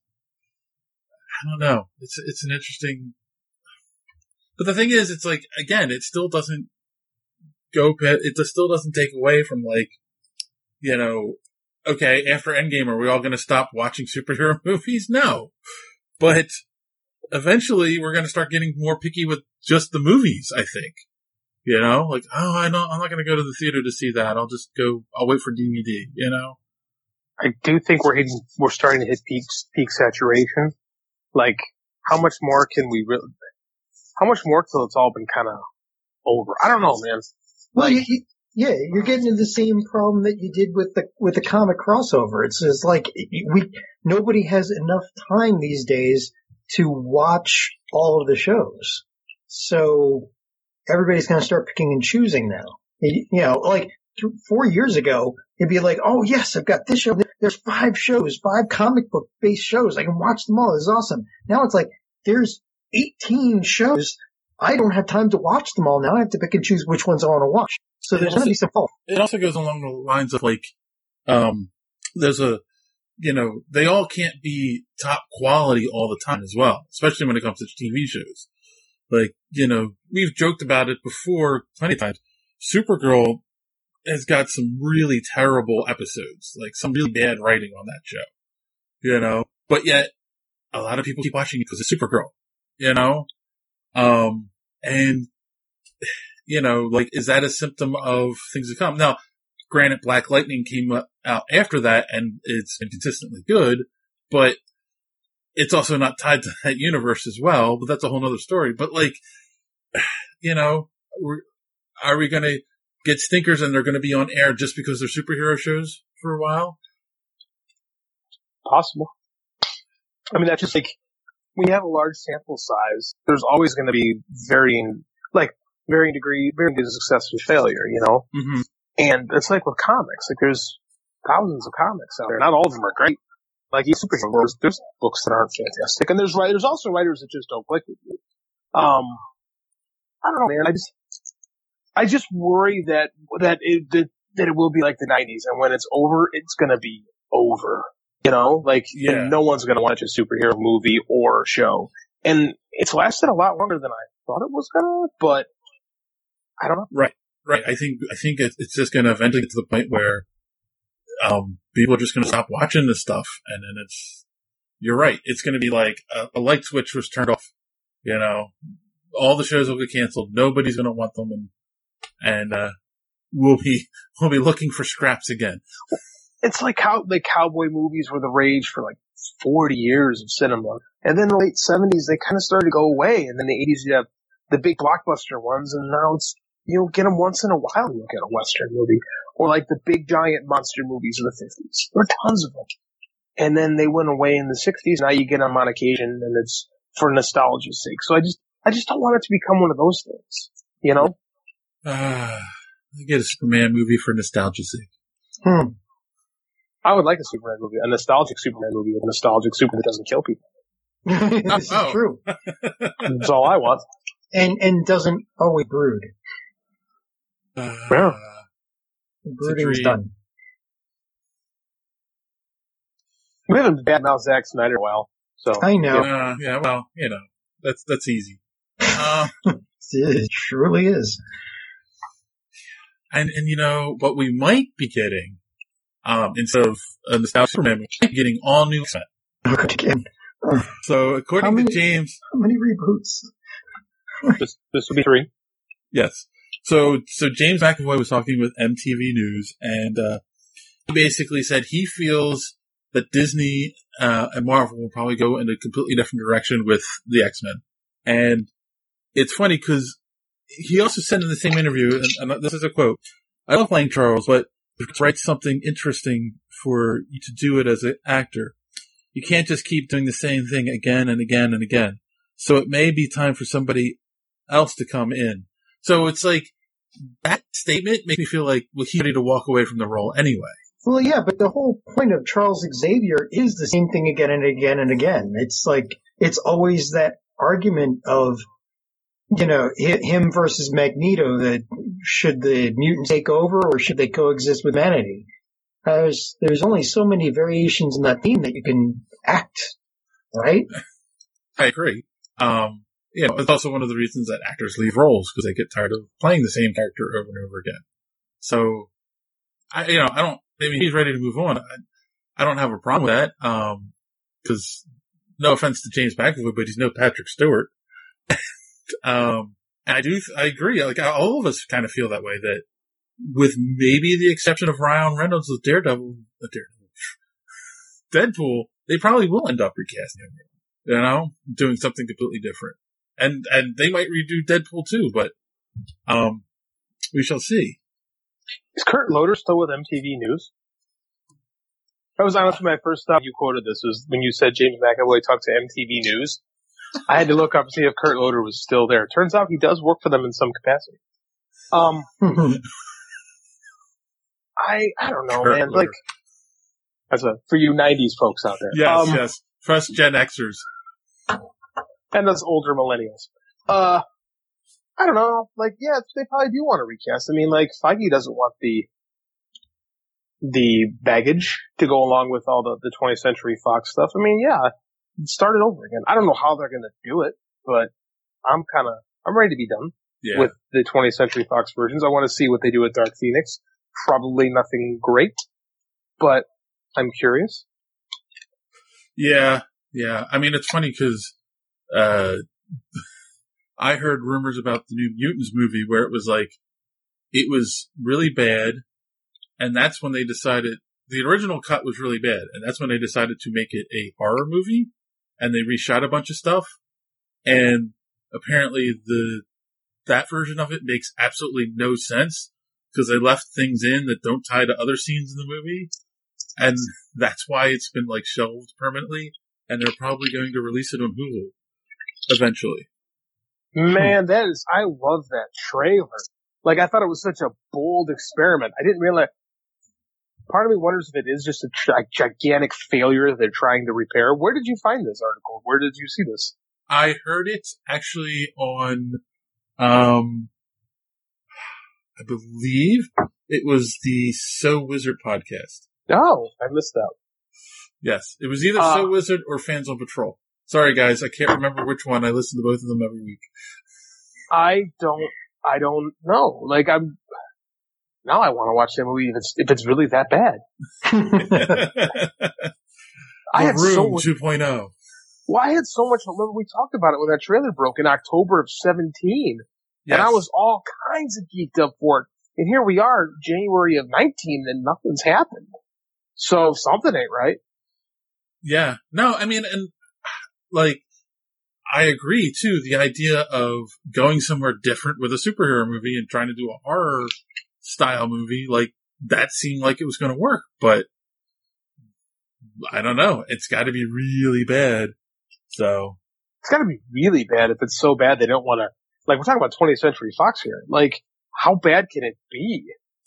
I don't know. It's, it's an interesting, but the thing is, it's like, again, it still doesn't go, it just still doesn't take away from like, you know, okay, after Endgame, are we all going to stop watching superhero movies? No. But eventually we're going to start getting more picky with just the movies, I think. You know, like, oh, I know, I'm not going to go to the theater to see that. I'll just go, I'll wait for D V D, you know? I do think we're hitting, we're starting to hit peak, peak saturation. Like, how much more can we really, how much more till it's all been kind of over? I don't know, man. Well, you, you, yeah, you're getting into the same problem that you did with the with the comic crossover. It's just like we nobody has enough time these days to watch all of the shows, so everybody's going to start picking and choosing now. You know, like th- four years ago, it'd be like, oh yes, I've got this show. There's five shows, five comic book based shows. I can watch them all. This is awesome. Now it's like there's eighteen shows. I don't have time to watch them all now. I have to pick and choose which ones I want to watch. So there's going to be some fault. It also goes along the lines of like, um, there's a, you know, they all can't be top quality all the time as well, especially when it comes to T V shows. Like, you know, we've joked about it before plenty of times. Supergirl has got some really terrible episodes, like some really bad writing on that show, you know, but yet a lot of people keep watching it because it's Supergirl, you know? Um, and, you know, like, is that a symptom of things to come? Now, granted, Black Lightning came out after that and it's been consistently good, but it's also not tied to that universe as well, but that's a whole nother story. But like, you know, we're, are we going to get stinkers and they're going to be on air just because they're superhero shows for a while? Possible. I mean, that's just like, we have a large sample size. There's always going to be varying, like, varying degree, varying degrees of success and failure, you know? Mm-hmm. And it's like with comics. Like, there's thousands of comics out there. Not all of them are great. Like, even superheroes, there's books that aren't fantastic. And there's writers, also writers that just don't click with you. Um, I don't know, man. I just, I just worry that, that it, that, that it will be like the nineties. And when it's over, it's going to be over. You know, like, yeah. And no one's going to watch a superhero movie or show. And it's lasted a lot longer than I thought it was going to, but I don't know. Right, right. I think, I think it's just going to eventually get to the point where, um, people are just going to stop watching this stuff. And then it's, you're right. It's going to be like a, a light switch was turned off. You know, all the shows will get canceled. Nobody's going to want them. And, and, uh, we'll be, we'll be looking for scraps again. It's like how the cowboy movies were the rage for like forty years of cinema. And then in the late seventies, they kind of started to go away. And then the eighties, you have the big blockbuster ones. And now it's, you'll get them once in a while. You'll get a Western movie. Or like the big giant monster movies of the fifties. There are tons of them. And then they went away in the sixties. Now you get them on occasion and it's for nostalgia's sake. So I just, I just don't want it to become one of those things. You know? Ah, uh, I get a Superman movie for nostalgia's sake. Hmm. I would like a Superman movie, a nostalgic Superman movie with a nostalgic Superman that doesn't kill people. This oh. is true. That's all I want. And and doesn't always brood. Uh, yeah. Brooding's done. We haven't badmouthed Zack Snyder in a while, so. I know. Uh, yeah, well, you know, that's, that's easy. Uh, it surely is. And, and you know, what we might be getting, um, instead of a nostalgic Superman, we might be getting all new X-Men. Again. Uh, so, according many, to James. How many reboots? this, this will be three. Yes. So, so James McAvoy was talking with M T V News, and, uh, he basically said he feels that Disney, uh, and Marvel will probably go in a completely different direction with the X-Men. And it's funny because he also said in the same interview, and, and this is a quote, "I love playing Charles, but if you write something interesting for you to do it as an actor, you can't just keep doing the same thing again and again and again. So it may be time for somebody else to come in." So it's like, that statement makes me feel like, well, he's ready to walk away from the role anyway. Well, yeah, but the whole point of Charles Xavier is the same thing again and again and again. It's like, it's always that argument of, you know, him versus Magneto, that should the mutants take over or should they coexist with humanity? There's, there's only so many variations in that theme that you can act, right? I agree. Um, you know, it's also one of the reasons that actors leave roles, because they get tired of playing the same character over and over again. So, I, you know, I don't, maybe he's ready to move on. I, I don't have a problem with that. Um, cause no offense to James McAvoy, but he's no Patrick Stewart. um, and I do, I agree. Like, all of us kind of feel that way, that with maybe the exception of Ryan Reynolds with Daredevil, uh, Daredevil, Deadpool, they probably will end up recasting him. You know, doing something completely different. And, and they might redo Deadpool too, but, um, we shall see. Is Kurt Loder still with M T V News? I was honest when I first thought you quoted this was when you said James McAvoy talked to M T V News. I had to look up and see if Kurt Loder was still there. Turns out he does work for them in some capacity. Um, I, I don't know, Kurt man. Loder. Like, as a, for you nineties folks out there. Yes, um, yes. For us Gen Xers. And us older millennials. Uh, I don't know. Like, yeah, they probably do want to recast. I mean, like, Feige doesn't want the, the baggage to go along with all the, the twentieth Century Fox stuff. I mean, yeah, start it over again. I don't know how they're going to do it, but I'm kind of, I'm ready to be done Yeah. with the twentieth Century Fox versions. I want to see what they do with Dark Phoenix. Probably nothing great, but I'm curious. Yeah, yeah. I mean, it's funny because, uh, I heard rumors about the New Mutants movie where it was like, it was really bad, and that's when they decided, the original cut was really bad, and that's when they decided to make it a horror movie, and they reshot a bunch of stuff, and apparently the, that version of it makes absolutely no sense, because they left things in that don't tie to other scenes in the movie, and that's why it's been like shelved permanently, and they're probably going to release it on Hulu eventually. Man, that is, I love that trailer. Like, I thought it was such a bold experiment. I didn't realize, part of me wonders if it is just a tri- gigantic failure they're trying to repair. Where did you find this article? Where did you see this? I heard it actually on, um, I believe it was the So Wizard podcast. Oh, I missed that. Yes, it was either Uh, So Wizard or Fans on Patrol. Sorry guys, I can't remember which one. I listen to both of them every week. I don't, I don't know. Like, I'm, now I want to watch that movie if it's, if it's really that bad. I had Room so much, two point oh. well, I had so much, remember we talked about it when that trailer broke in October of seventeen. Yes. And I was all kinds of geeked up for it. And here we are, January of nineteen, and nothing's happened. So something ain't right. Yeah. No, I mean, and like, I agree too. The idea of going somewhere different with a superhero movie and trying to do a horror style movie, like, that seemed like it was going to work, but I don't know. It's got to be really bad. So It's gotta be really bad if it's so bad they don't want to, like, we're talking about twentieth Century Fox here. Like, how bad can it be?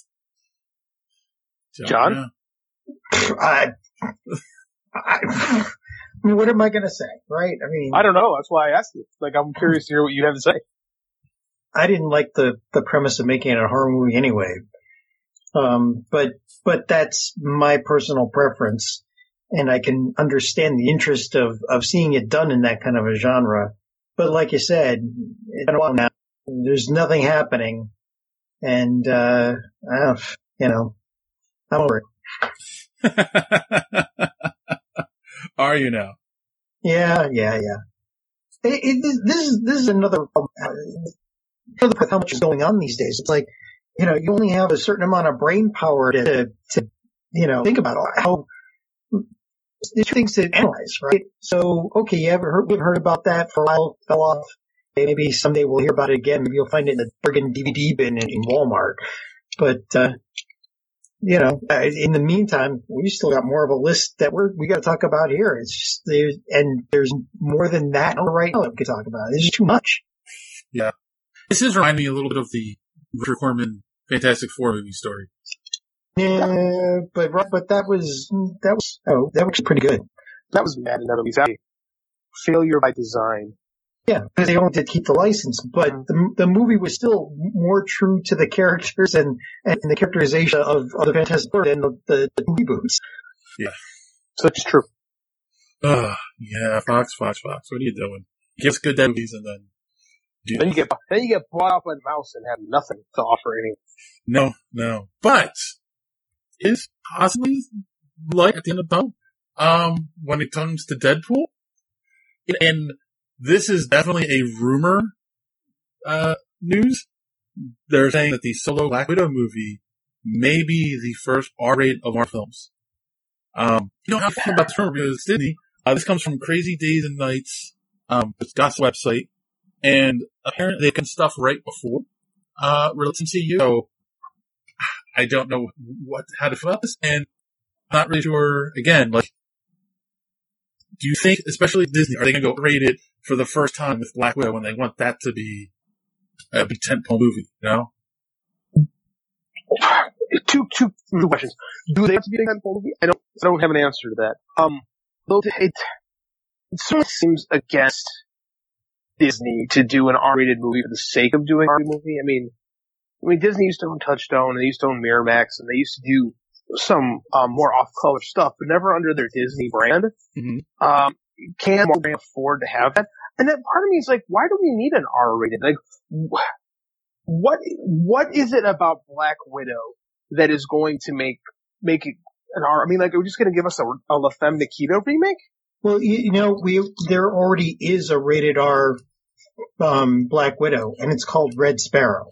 John? Yeah. I, I, I mean, what am I going to say, right? I mean, I don't know. That's why I asked you. Like, I'm curious to hear what you have to say. I didn't like the, the premise of making it a horror movie anyway. Um, but, but that's my personal preference. And I can understand the interest of, of seeing it done in that kind of a genre. But like you said, it's been a while now. There's nothing happening. And, uh, uh you know, I'm over it. Are you now? Yeah, yeah, yeah. It, it, this is, this is another, uh, with how much is going on these days. It's like, you know, you only have a certain amount of brain power to, to, you know, think about how, there's two things to analyze, right? So, okay, you haven't heard, we've heard about that for a while, fell off. Maybe someday we'll hear about it again. Maybe you'll find it in the friggin' D V D bin in, in Walmart. But, uh, you know, in the meantime, we still got more of a list that we're, we got to talk about here. It's just, there's, and there's more than that right now that we could talk about. There's just too much. Yeah. This is reminding me a little bit of the Roger Corman Fantastic Four movie story. Yeah, but, but that was, that was, oh, that was pretty good. That was mad enough. Exactly. Failure by design. Yeah, because they only did keep the license, but the the movie was still more true to the characters and, and the characterization of, of the Fantastic Four than the, the, the reboots. Yeah. Such is true. Uh, yeah, Fox, Fox, Fox. What are you doing? Give us good movies and then... Do then you get then you get bought up by the mouse and have nothing to offer any. No, no. But is possibly light at the end of the tunnel um, when it comes to Deadpool. And this is definitely a rumor uh, news. They're saying that the solo Black Widow movie may be the first R-rated of our films. Um, you know how I feel about this rumor because Disney Uh, this comes from Crazy Days and Nights. Um, it's God's website, and apparently they can stuff right before uh release M C U. So I don't know what how to feel about this, and I'm not really sure. Again, like, do you think, especially Disney, are they going to go rate it for the first time with Black Widow when they want that to be a big tentpole movie? You know, two two two questions. Do they have to be a tentpole movie? I don't. I don't have an answer to that. Um, though it. It sort of seems against Disney to do an R-rated movie for the sake of doing an R-rated movie. I mean, I mean, Disney used to own Touchstone, and they used to own Miramax, and they used to do some um, more off-color stuff, but never under their Disney brand. Mm-hmm. Um, can they afford to have that? And then part of me is like, why do we need an R-rated? Like, what what is it about Black Widow that is going to make make it an R? I mean, like, are we just going to give us a, a La Femme Nikita remake? Well, you, you know, we there already is a rated R um, Black Widow, and it's called Red Sparrow.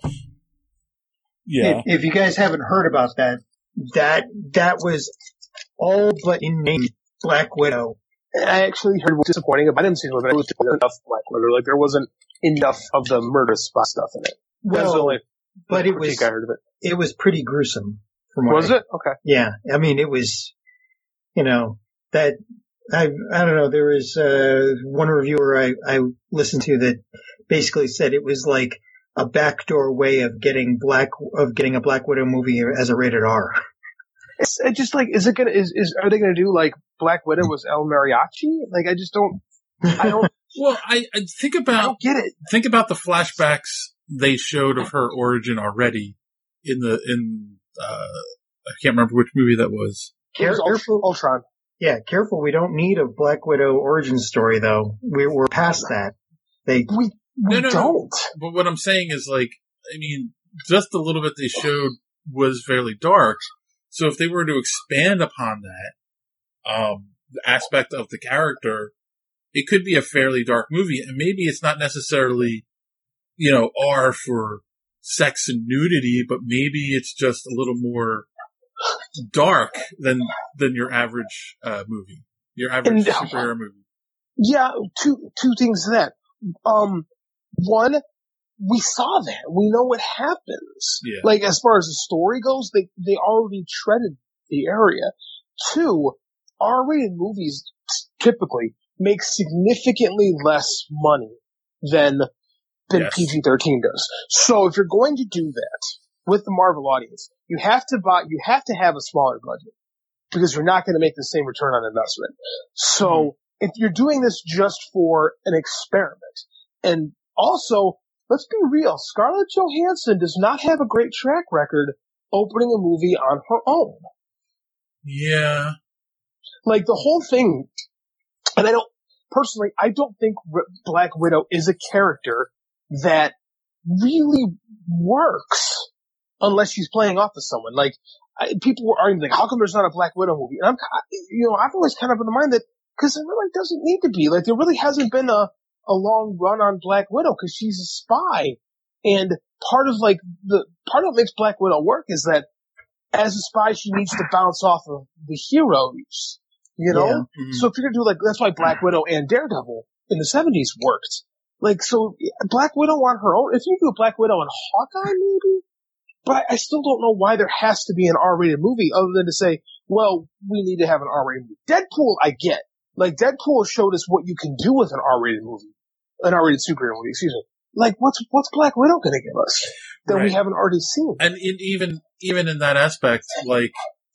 Yeah. If, if you guys haven't heard about that, that that was all but in name Black Widow. I actually heard it was disappointing. I didn't see it, but it was enough Black Widow. Like, there wasn't enough of the murder spot stuff in it. Well, That's the only but it was I heard of it. It was pretty gruesome. From what Was I, it? Okay. Yeah, I mean, it was, you know, that. I I don't know. There was uh, one reviewer I, I listened to that basically said it was like a backdoor way of getting black of getting a Black Widow movie as a rated R. It's it just like is it gonna is, is are they gonna do like Black Widow was El Mariachi? Like I just don't I don't well I, I think about I don't get it. Think about the flashbacks they showed of her origin already in the in uh I can't remember which movie that was. Careful, Ultron. Yeah, careful. We don't need a Black Widow origin story, though. We're, we're past that. They we, we no, no, don't. No. But what I'm saying is, like, I mean, just the little bit they showed was fairly dark. So if they were to expand upon that um, the aspect of the character, it could be a fairly dark movie. And maybe it's not necessarily, you know, R for sex and nudity, but maybe it's just a little more dark than than your average uh movie, your average and, superhero movie. Yeah, two two things to that. Um, one, we saw that. We know what happens. Yeah. Like as far as the story goes, they they already treaded the area. Two, R-rated movies typically make significantly less money than than yes. P G thirteen does. So if you're going to do that with the Marvel audience, you have to buy, you have to have a smaller budget because you're not going to make the same return on investment. So mm-hmm. if you're doing this just for an experiment, and also, let's be real, Scarlett Johansson does not have a great track record opening a movie on her own. Yeah. Like the whole thing, and I don't, personally, I don't think Black Widow is a character that really works unless she's playing off of someone. Like, I, people were arguing, like, how come there's not a Black Widow movie? And I'm, you know, I've always kind of been in mind that, cause it really doesn't need to be. Like, there really hasn't been a, a long run on Black Widow cause she's a spy. And part of, like, the, part of what makes Black Widow work is that as a spy, she needs to bounce off of the heroes, you know? Yeah. Mm-hmm. So if you're gonna do, like, that's why Black Widow and Daredevil in the seventies worked. Like, so Black Widow on her own, if you do a Black Widow and Hawkeye maybe, but I still don't know why there has to be an R-rated movie other than to say, well, we need to have an R-rated movie. Deadpool, I get. Like, Deadpool showed us what you can do with an R-rated movie. An R-rated superhero movie, excuse me. Like, what's, what's Black Widow gonna give us that right. we haven't already seen? And in, even, even in that aspect, like,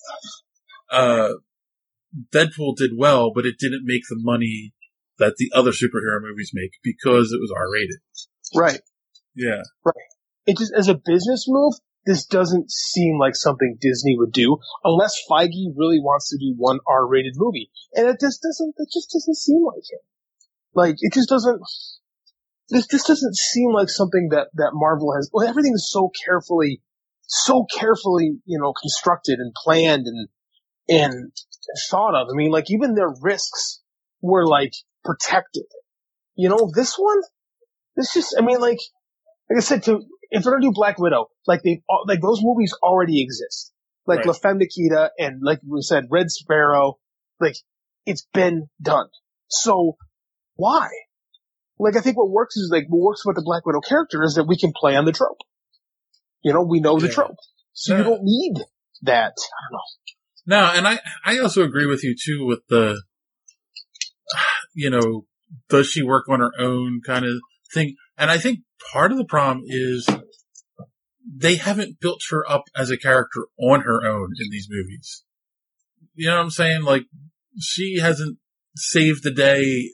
uh, Deadpool did well, but it didn't make the money that the other superhero movies make because it was R-rated. Right. Yeah. Right. It just, as a business move, this doesn't seem like something Disney would do unless Feige really wants to do one R-rated movie. And it just doesn't, it just doesn't seem like it. Like, it just doesn't, this, this doesn't seem like something that, that Marvel has, well, everything is so carefully, so carefully, you know, constructed and planned and, and thought of. I mean, like, even their risks were, like, protected. You know, this one, this just, I mean, like, like I said, to, if they're gonna do Black Widow, like they, like those movies already exist. Like right. La Femme Nikita and like we said, Red Sparrow, like, it's been done. So why? Like, I think what works is like what works with the Black Widow character is that we can play on the trope. You know, we know the Yeah. trope, so Yeah. you don't need that. I don't know. No, and I, I also agree with you too with the, you know, does she work on her own kind of thing? And I think part of the problem is they haven't built her up as a character on her own in these movies. You know what I'm saying? Like, she hasn't saved the day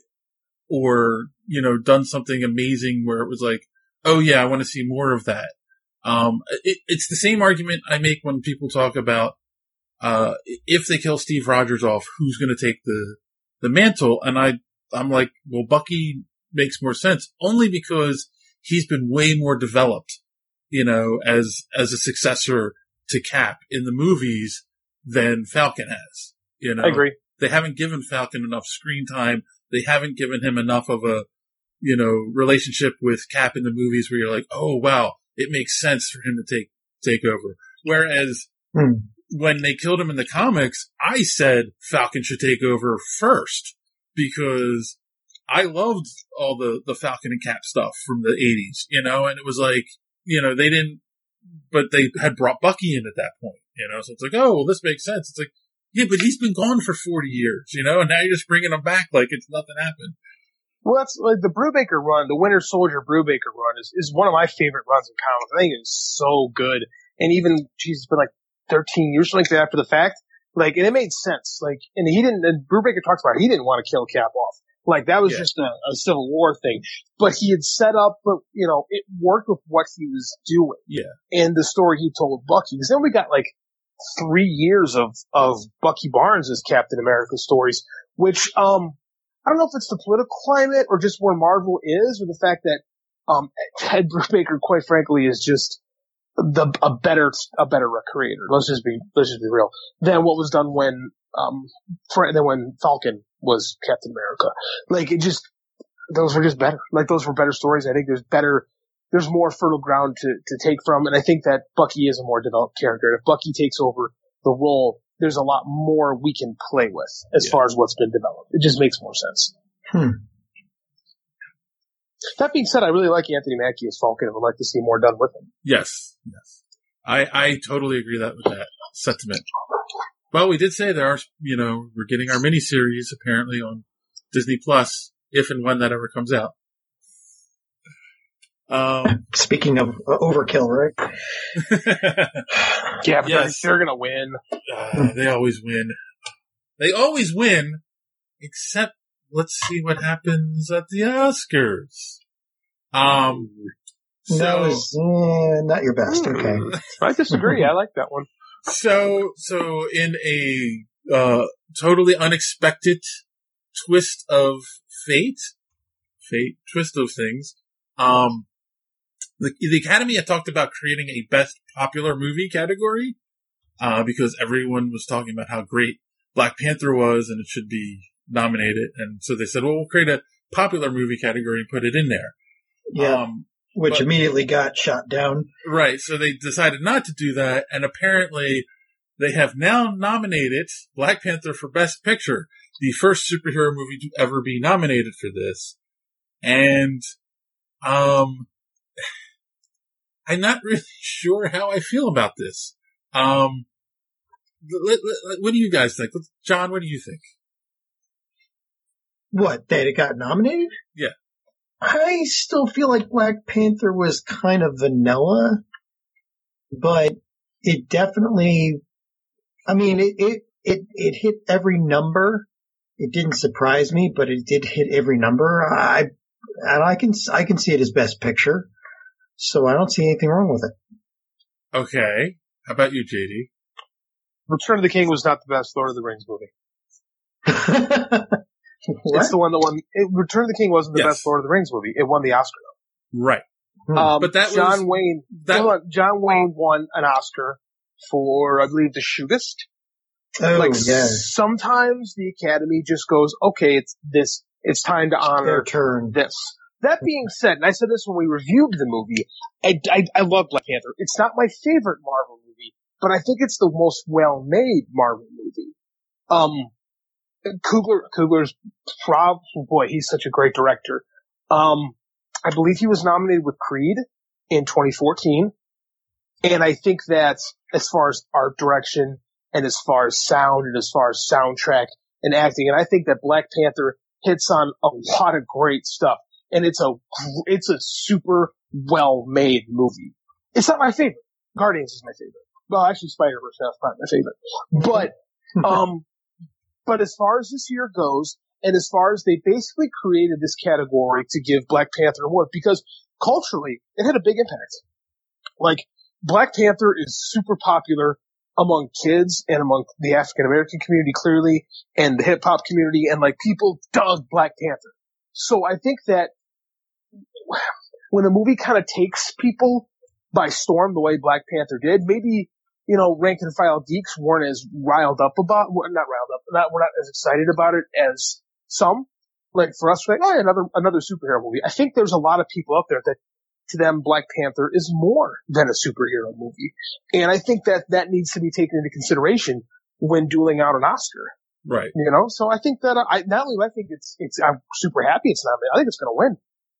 or, you know, done something amazing where it was like, oh yeah, I want to see more of that. Um, it, it's the same argument I make when people talk about, uh, if they kill Steve Rogers off, who's going to take the, the mantle? And I, I'm like, well, Bucky makes more sense only because he's been way more developed, you know, as, as a successor to Cap in the movies than Falcon has, you know. I agree. They haven't given Falcon enough screen time. They haven't given him enough of a, you know, relationship with Cap in the movies where you're like, oh wow, it makes sense for him to take, take over. Whereas Hmm. when they killed him in the comics, I said Falcon should take over first because I loved all the, the Falcon and Cap stuff from the eighties, you know, and it was like, you know, they didn't, but they had brought Bucky in at that point, you know, so it's like, oh, well, this makes sense. It's like, yeah, but he's been gone for forty years, you know, and now you're just bringing him back like it's nothing happened. Well, that's like the Brubaker run, the Winter Soldier Brubaker run is, is one of my favorite runs in comics. I think it's so good. And even, geez, it's been like thirteen years, something like that after the fact. Like, and it made sense. Like, and he didn't, and Brubaker talks about it, he didn't want to kill Cap off. Like, that was Yeah. just a, a Civil War thing. But he had set up, but, you know, it worked with what he was doing. Yeah. And the story he told Bucky. Because then we got like three years of, of Bucky Barnes as Captain America stories, which, um, I don't know if it's the political climate or just where Marvel is, or the fact that, um, Ed Brubaker, quite frankly, is just the, a better, a better creator. Let's just be, let's just be real. Than what was done when, um, for, than when Falcon was Captain America. Like, it just, those were just better. Like, those were better stories. I think there's better, there's more fertile ground to, to take from. And I think that Bucky is a more developed character. If Bucky takes over the role, there's a lot more we can play with as Yeah. far as what's been developed. It just makes more sense. Hmm. That being said, I really like Anthony Mackie as Falcon and would like to see more done with him. Yes. Yes. I, I totally agree that with that sentiment. Well, we did say there are, you know, we're getting our miniseries apparently on Disney Plus, if and when that ever comes out. Um, Speaking of uh, overkill, right? Yeah, but Yes. they're, they're gonna win. uh, they always win. They always win, except let's see what happens at the Oscars. Um, so, that was eh, not your best. Okay. I disagree. I like that one. So, so in a, uh, totally unexpected twist of fate, fate, twist of things, um, the, the Academy had talked about creating a best popular movie category, uh, because everyone was talking about how great Black Panther was and it should be nominated. And so they said, well, we'll create a popular movie category and put it in there. Yeah. Um, Which but- immediately got shot down. Right, so they decided not to do that, and apparently they have now nominated Black Panther for Best Picture, the first superhero movie to ever be nominated for this. And, um, I'm not really sure how I feel about this. Um, let, let, what do you guys think? John, what do you think? What, that it got nominated? Yeah. I still feel like Black Panther was kind of vanilla, but it definitely, I mean, it, it, it, it hit every number. It didn't surprise me, but it did hit every number. I, and I can, I can see it as Best Picture. So I don't see anything wrong with it. Okay. How about you, J D? Return of the King was not the best Lord of the Rings movie. What? It's the one that won. It, Return of the King wasn't the Yes. best Lord of the Rings movie. It won the Oscar. Right. Hmm. Um, But that John was- Wayne. that- hold on, John Wayne won an Oscar for, I believe, The Shootist. Oh, like yeah. sometimes the Academy just goes, okay, it's this. It's time to Their honor turn. this. That being said, and I said this when we reviewed the movie, I, I, I love Black Panther. It's not my favorite Marvel movie, but I think it's the most well-made Marvel movie. Um, Coogler, Coogler's prob, boy, he's such a great director. Um, I believe he was nominated with Creed in twenty fourteen. And I think that as far as art direction and as far as sound and as far as soundtrack and acting, and I think that Black Panther hits on a lot of great stuff. And it's a, it's a super well made movie. It's not my favorite. Guardians is my favorite. Well, actually Spider-Verse is probably my favorite. But, um, but as far as this year goes, and as far as they basically created this category to give Black Panther an award, because culturally, it had a big impact. Like, Black Panther is super popular among kids and among the African American community, clearly, and the hip hop community, and like, people dug Black Panther. So I think that when a movie kind of takes people by storm the way Black Panther did, maybe, you know, rank and file geeks weren't as riled up about, well, not riled up, not, we're not as excited about it as some. Like, for us, like, oh, yeah, another, another superhero movie. I think there's a lot of people out there that, to them, Black Panther is more than a superhero movie. And I think that that needs to be taken into consideration when dueling out an Oscar. Right. You know, so I think that, I, not only do I think it's, it's, I'm super happy it's nominated, I think it's going to win.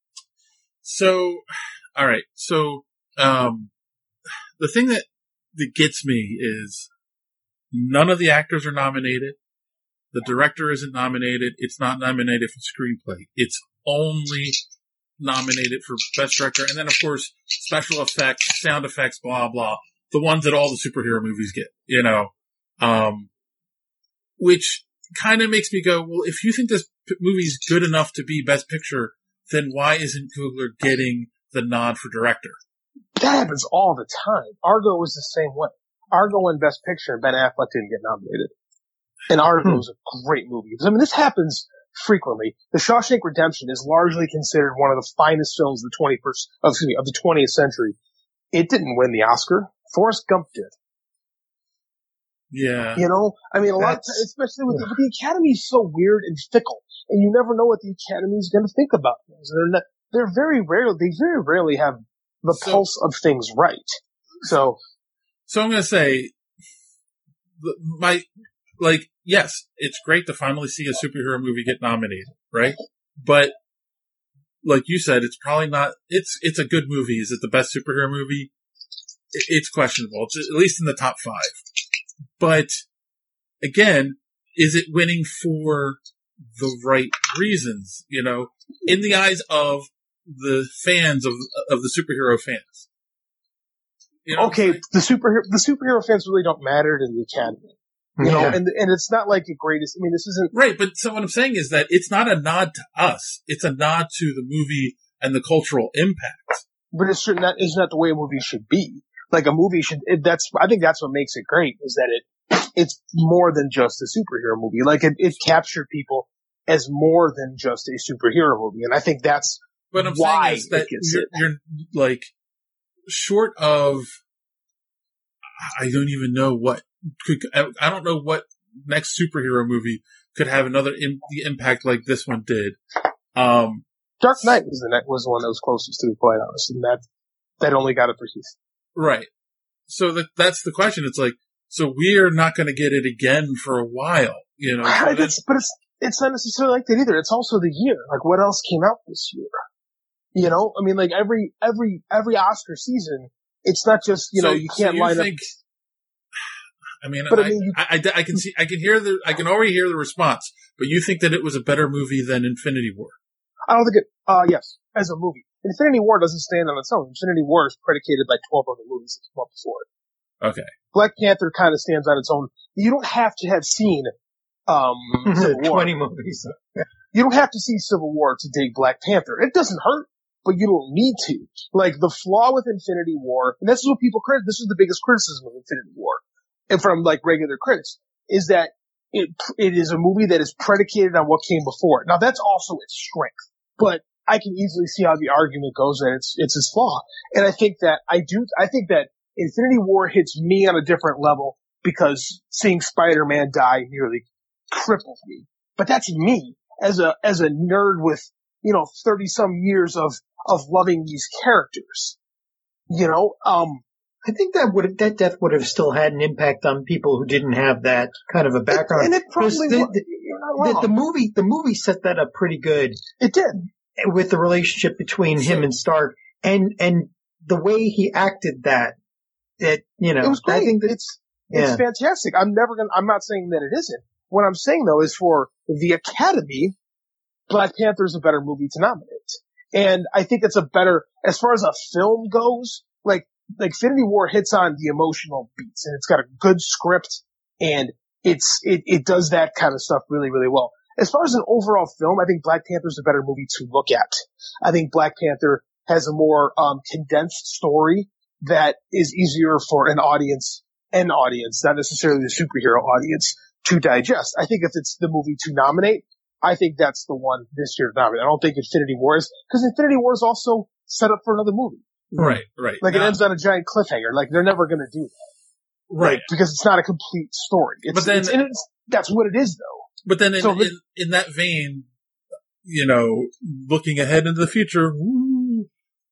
So, alright, so, um, the thing that, that gets me is none of the actors are nominated. The director isn't nominated. It's not nominated for screenplay. It's only nominated for best director. And then, of course, special effects, sound effects, blah, blah. The ones that all the superhero movies get, you know. Um, which kind of makes me go, well, if you think this p- movie's good enough to be best picture, then why isn't Coogler getting the nod for director? That happens all the time. Argo was the same way. Argo won Best Picture and Ben Affleck didn't get nominated. And Argo was a great movie. I mean, this happens frequently. The Shawshank Redemption is largely considered one of the finest films of the twenty-first, oh, excuse me, of the twentieth century. It didn't win the Oscar. Forrest Gump did. Yeah. You know, I mean, a lot of times, especially with the, with the Academy is so weird and fickle, and you never know what the Academy is going to think about things. They're not, they're very rarely, they very rarely have the so, pulse of things right. So, so I'm going to say, my, like, yes, it's great to finally see a superhero movie get nominated, right? But, like you said, it's probably not, it's, it's a good movie. Is it the best superhero movie? It's questionable. It's at least in the top five. But, again, is it winning for the right reasons, you know, in the eyes of the fans of, of the superhero fans? You know okay, the superhero, the superhero fans really don't matter to the Academy. You yeah. know, and, and it's not like a greatest, I mean, this isn't. Right, but so what I'm saying is that it's not a nod to us. It's a nod to the movie and the cultural impact. But it's certain that isn't that the way a movie should be. Like a movie should, it, that's, I think that's what makes it great, is that it, it's more than just a superhero movie. Like it, it captured people as more than just a superhero movie. And I think that's what I'm why saying is that you're, it. you're like, short of, I don't even know what could, I don't know what next superhero movie could have another Im- the impact like this one did. Um, Dark Knight was the next, was the one that was closest, to be quite honest, and that, that only got it for Heath. Right. So that, that's the question. It's like, so we're not going to get it again for a while, you know. So it's, but it's, it's not necessarily like that either. It's also the year. Like, what else came out this year? You know, I mean, like every, every, every Oscar season, it's not just, you so, know, you can't so you line think, up. I mean, but I, I, mean you, I, I, I can see, I can hear the, I can already hear the response, but you think that it was a better movie than Infinity War? I don't think it, uh, yes, as a movie. Infinity War doesn't stand on its own. Infinity War is predicated by twelve other movies that came up before it. Okay. Black Panther kind of stands on its own. You don't have to have seen, um, Civil War. twenty movies. You don't have to see Civil War to dig Black Panther. It doesn't hurt, but you don't need to. Like, the flaw with Infinity War, and this is what people credit, this is the biggest criticism of Infinity War, and from, like, regular critics, is that it, it is a movie that is predicated on what came before it. Now, that's also its strength, but I can easily see how the argument goes that it's, it's its flaw. And I think that, I do, I think that Infinity War hits me on a different level because seeing Spider-Man die nearly crippled me. But that's me as a, as a nerd with, you know, thirty some years of, of loving these characters. You know, um, I think that would that death would have still had an impact on people who didn't have that kind of a background. And it probably the, would. the, the, the movie, the movie set that up pretty good. It did. With the relationship between him and Stark, and and the way he acted that, it you know, it was great. I think that, it's it's yeah. fantastic. I'm never gonna. I'm not saying that it isn't. What I'm saying though is for the Academy, Black Panther is a better movie to nominate, and I think it's a better as far as a film goes. Like like Infinity War hits on the emotional beats, and it's got a good script, and it's it it does that kind of stuff really really well. As far as an overall film, I think Black Panther is a better movie to look at. I think Black Panther has a more um, condensed story that is easier for an audience, an audience, not necessarily the superhero audience, to digest. I think if it's the movie to nominate, I think that's the one this year to nominate. I don't think Infinity War is, because Infinity War is also set up for another movie. Right, right. Like now, it ends on a giant cliffhanger. Like they're never going to do that. Right. Like, because it's not a complete story. It's, but then, it's, and it's, that's what it is though. But then in, so, in, in that vein, you know, looking ahead into the future, woo,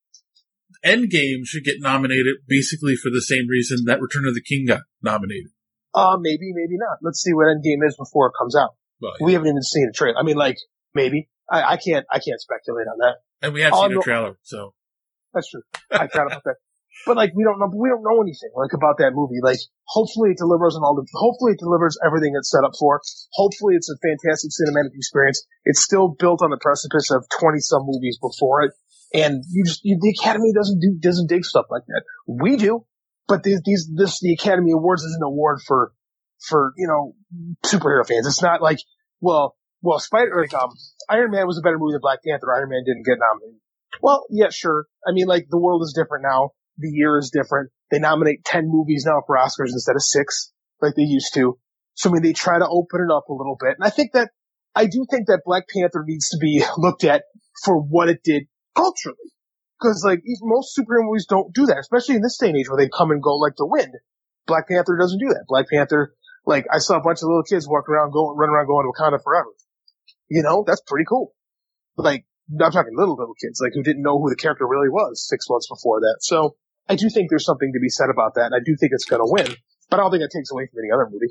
Endgame should get nominated basically for the same reason that Return of the King got nominated. Uh, maybe, maybe not. Let's see what Endgame is before it comes out. Well, yeah. We haven't even seen a trailer. I mean, like, maybe. I, I can't, I can't speculate on that. And we have All seen no, a trailer, so. That's true. I forgot about that. But like, we don't know, we don't know anything, like, about that movie. Like, hopefully it delivers on all the, hopefully it delivers everything it's set up for. Hopefully it's a fantastic cinematic experience. It's still built on the precipice of twenty some movies before it. And you just, you, the Academy doesn't do, doesn't dig stuff like that. We do. But these, these, this, the Academy Awards is an award for, for, you know, superhero fans. It's not like, well, well, Spider, like, um, Iron Man was a better movie than Black Panther. Iron Man didn't get nominated. Well, yeah, sure. I mean, like, the world is different now. The year is different. They nominate ten movies now for Oscars instead of six, like they used to. So, I mean, they try to open it up a little bit. And I think that, I do think that Black Panther needs to be looked at for what it did culturally. Cause, like, most superhero movies don't do that, especially in this day and age where they come and go like the wind. Black Panther doesn't do that. Black Panther, like, I saw a bunch of little kids walking around, going, running around going to Wakanda forever. You know, that's pretty cool. Like, I'm talking little, little kids, like, who didn't know who the character really was six months before that. So, I do think there's something to be said about that, and I do think it's going to win, but I don't think it takes away from any other movie.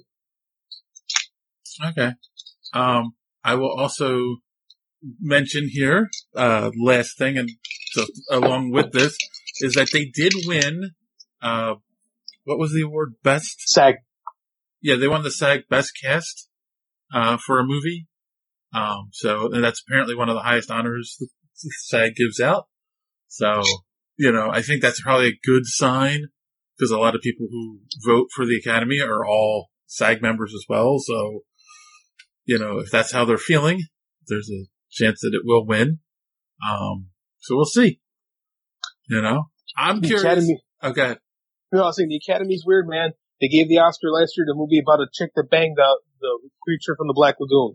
Okay. Um, I will also mention here, uh, last thing, and so along with this, is that they did win, uh, what was the award? Best? SAG. Yeah, they won the SAG Best Cast, uh, for a movie. Um, so, and that's apparently one of the highest honors that SAG gives out. So, you know, I think that's probably a good sign because a lot of people who vote for the Academy are all SAG members as well. So, you know, if that's how they're feeling, there's a chance that it will win. Um, so we'll see. You know, I'm the curious. Academy, okay. You know, I was saying the Academy's weird, man. They gave the Oscar last year to a movie about a chick that banged the, the creature from the Black Lagoon.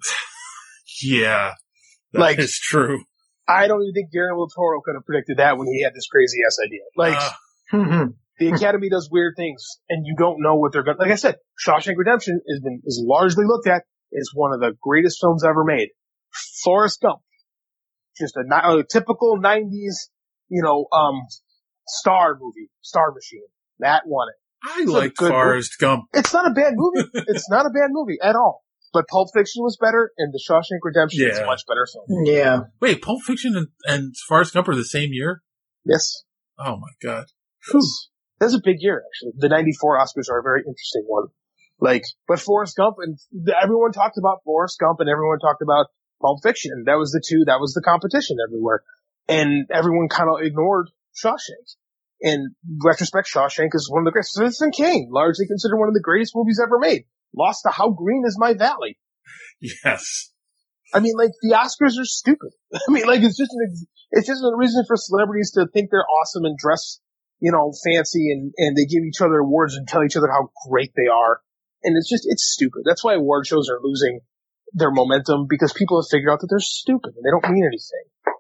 Yeah. That like, is true. I don't even think Guillermo del Toro could have predicted that when he had this crazy ass idea. Like, uh. the Academy does weird things, and you don't know what they're going to, like I said, Shawshank Redemption has been, is largely looked at as one of the greatest films ever made. Forrest Gump. Just a, a typical nineties, you know, um, star movie, Star Machine. That won it. I like Forrest movie. Gump. It's not a bad movie. It's not a bad movie at all. But Pulp Fiction was better, and The Shawshank Redemption yeah. is a much better film. Yeah. Wait, Pulp Fiction and, and Forrest Gump are the same year? Yes. Oh my god. That's, that's a big year, actually. The ninety-four Oscars are a very interesting one. Like, but Forrest Gump, and everyone talked about Forrest Gump, and everyone talked about Pulp Fiction. That was the two, that was the competition everywhere. And everyone kind of ignored Shawshank. In retrospect, Shawshank is one of the greatest. Citizen Kane, largely considered one of the greatest movies ever made. Lost to How Green Is My Valley. Yes. I mean, like, the Oscars are stupid. I mean, like, it's just an, it's just a reason for celebrities to think they're awesome and dress, you know, fancy, and, and they give each other awards and tell each other how great they are. And it's just, it's stupid. That's why award shows are losing their momentum, because people have figured out that they're stupid and they don't mean anything.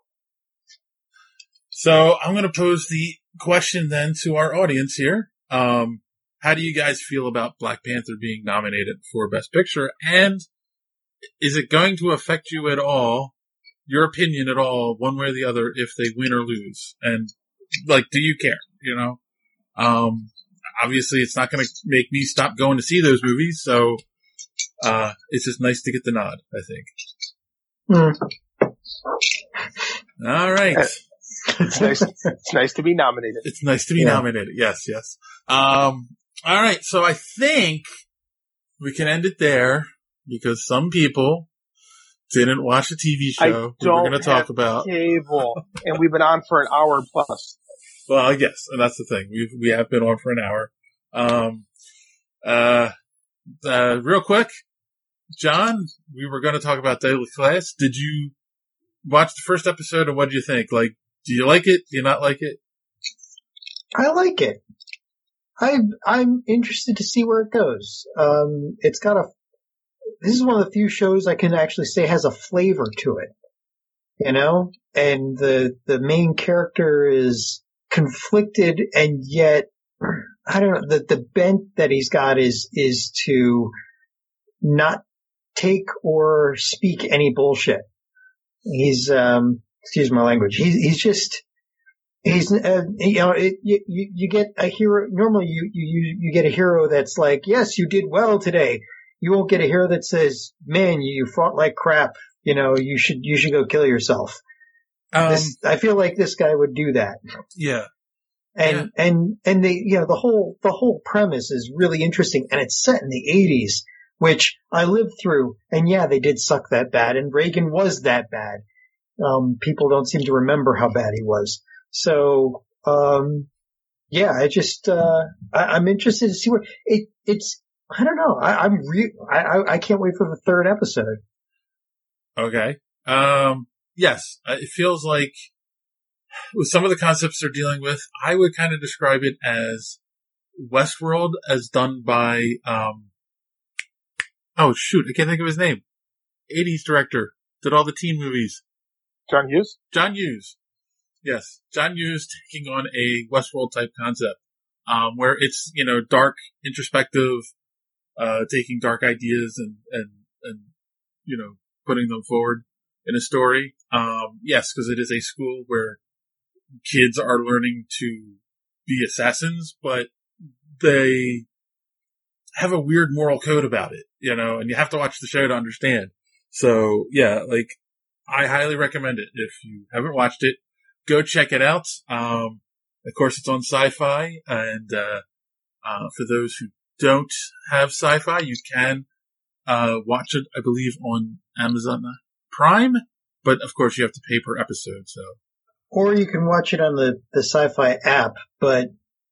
So I'm going to pose the question then to our audience here. Um, how do you guys feel about Black Panther being nominated for Best Picture? And is it going to affect you at all, your opinion at all, one way or the other, if they win or lose? And, like, do you care? You know? Um, obviously it's not going to make me stop going to see those movies. So, Uh, it's just nice to get the nod, I think. Mm. All right. It's nice. It's nice to be nominated. It's nice to be Yeah. nominated. Yes, yes. Um, all right. So I think we can end it there because some people didn't watch the T V I show we don't were going to talk have about. cable, and we've been on for an hour plus. Well, yes, and that's the thing. We we have been on for an hour. Um, uh, uh, real quick, John, we were going to talk about Daily Class. Did you watch the first episode, and what did you think? Like, do you like it? Do you not like it? I like it. I I'm interested to see where it goes. Um, it's got a. This is one of the few shows I can actually say has a flavor to it, you know. And the the main character is conflicted, and yet I don't know. The the bent that he's got is is to not take or speak any bullshit. He's um, excuse my language. He's he's just. He's, uh, you know, it, you, you get a hero, normally you, you, you get a hero that's like, yes, you did well today. You won't get a hero that says, man, you fought like crap. You know, you should, you should go kill yourself. Um, this, I feel like this guy would do that. Yeah. And, Yeah. and, and the, you know, the whole, the whole premise is really interesting, and it's set in the eighties, which I lived through. And yeah, they did suck that bad, and Reagan was that bad. Um, people don't seem to remember how bad he was. So, um, yeah, I just, uh, I, I'm interested to see where it, it's, I don't know. I, I'm re- I, I, I can't wait for the third episode. Okay. Um, yes, uh, it feels like with some of the concepts they're dealing with, I would kind of describe it as Westworld as done by, um, oh shoot, I can't think of his name. eighties director, did all the teen movies. John Hughes? John Hughes. Yes. John Hughes taking on a Westworld type concept, um, where it's, you know, dark, introspective, uh, taking dark ideas and, and, and, you know, putting them forward in a story. Um, yes, because it is a school where kids are learning to be assassins, but they have a weird moral code about it, you know, and you have to watch the show to understand. So yeah, like, I highly recommend it. If you haven't watched it, go check it out. Um, of course, it's on Sci-Fi, and uh, uh, for those who don't have Sci-Fi, you can uh, watch it, I believe, on Amazon Prime. But of course, you have to pay per episode. So, Or you can watch it on the, the Sci-Fi app, but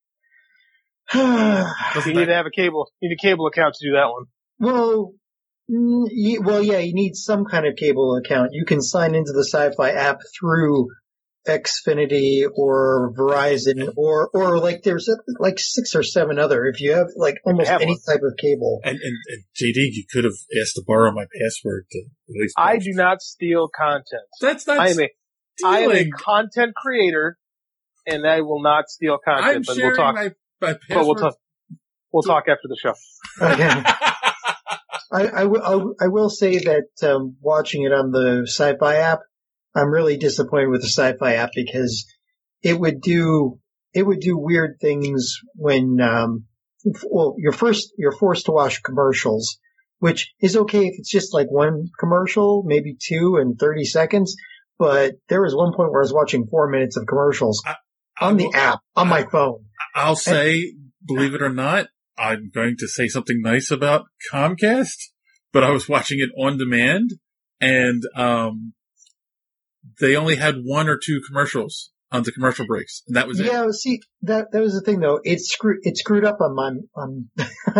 You need to have a cable, you need a cable account to do that one. well, mm, ye- well, yeah, you need some kind of cable account. You can sign into the Sci-Fi app through Xfinity or Verizon, or or like there's uh, like six or seven other. If you have like almost have any one. type of cable, and, and, and J D, you could have asked to borrow my password to at least. I watch do it. not steal content. That's not. I am a, I am a stealing. content creator, and I will not steal content. I'm but sharing we'll talk. my, my password. But we'll talk. We'll talk after the show. okay. I, I, will, I'll- I will say that um, watching it on the Sci-Fi app, I'm really disappointed with the Sci-Fi app because it would do it would do weird things when um, well you're first you're forced to watch commercials, which is okay if it's just like one commercial, maybe two in thirty seconds. But there was one point where I was watching four minutes of commercials I- on the will- app on my phone. I'll say, believe it or not, I'm going to say something nice about Comcast, but I was watching it on demand, and um, they only had one or two commercials on the commercial breaks, and that was it. Yeah, see, that that was the thing though. It screwed it screwed up on my on.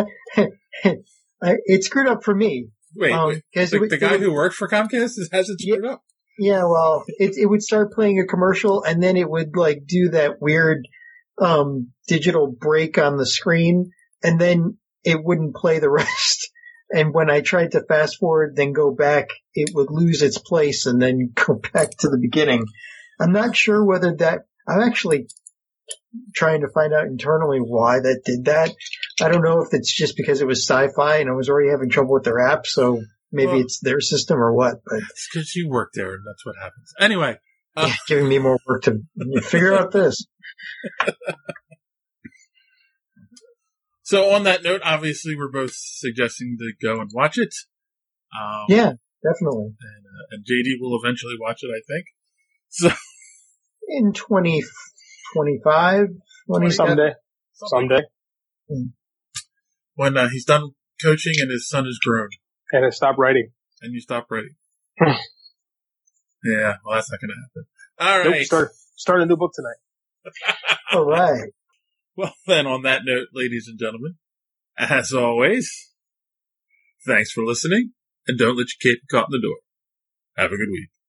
It screwed up for me. Wait, Um, wait 'cause the, it would- the it guy would- who worked for Comcast has it screwed up. Yeah, well, it it would start playing a commercial, and then it would like do that weird um digital break on the screen, and then it wouldn't play the rest. And when I tried to fast forward, then go back, it would lose its place and then go back to the beginning. I'm not sure whether that. I'm actually trying to find out internally why that did that. I don't know if it's just because it was Sci-Fi and I was already having trouble with their app, so maybe Well, it's their system or what. But It's because you work there, and that's what happens. Anyway, uh, yeah, giving me more work to figure out this. So on that note, obviously we're both suggesting to go and watch it. Um, yeah, definitely. And, uh, and J D will eventually watch it, I think. So in twenty twenty-five, twenty someday, someday, when uh, he's done coaching and his son is grown, and I stop writing, and you stop writing. Yeah, well, that's not going to happen. All right, nope, start start a new book tonight. All right. Well, then, on that note, ladies and gentlemen, as always, thanks for listening, and don't let your cape be caught in the door. Have a good week.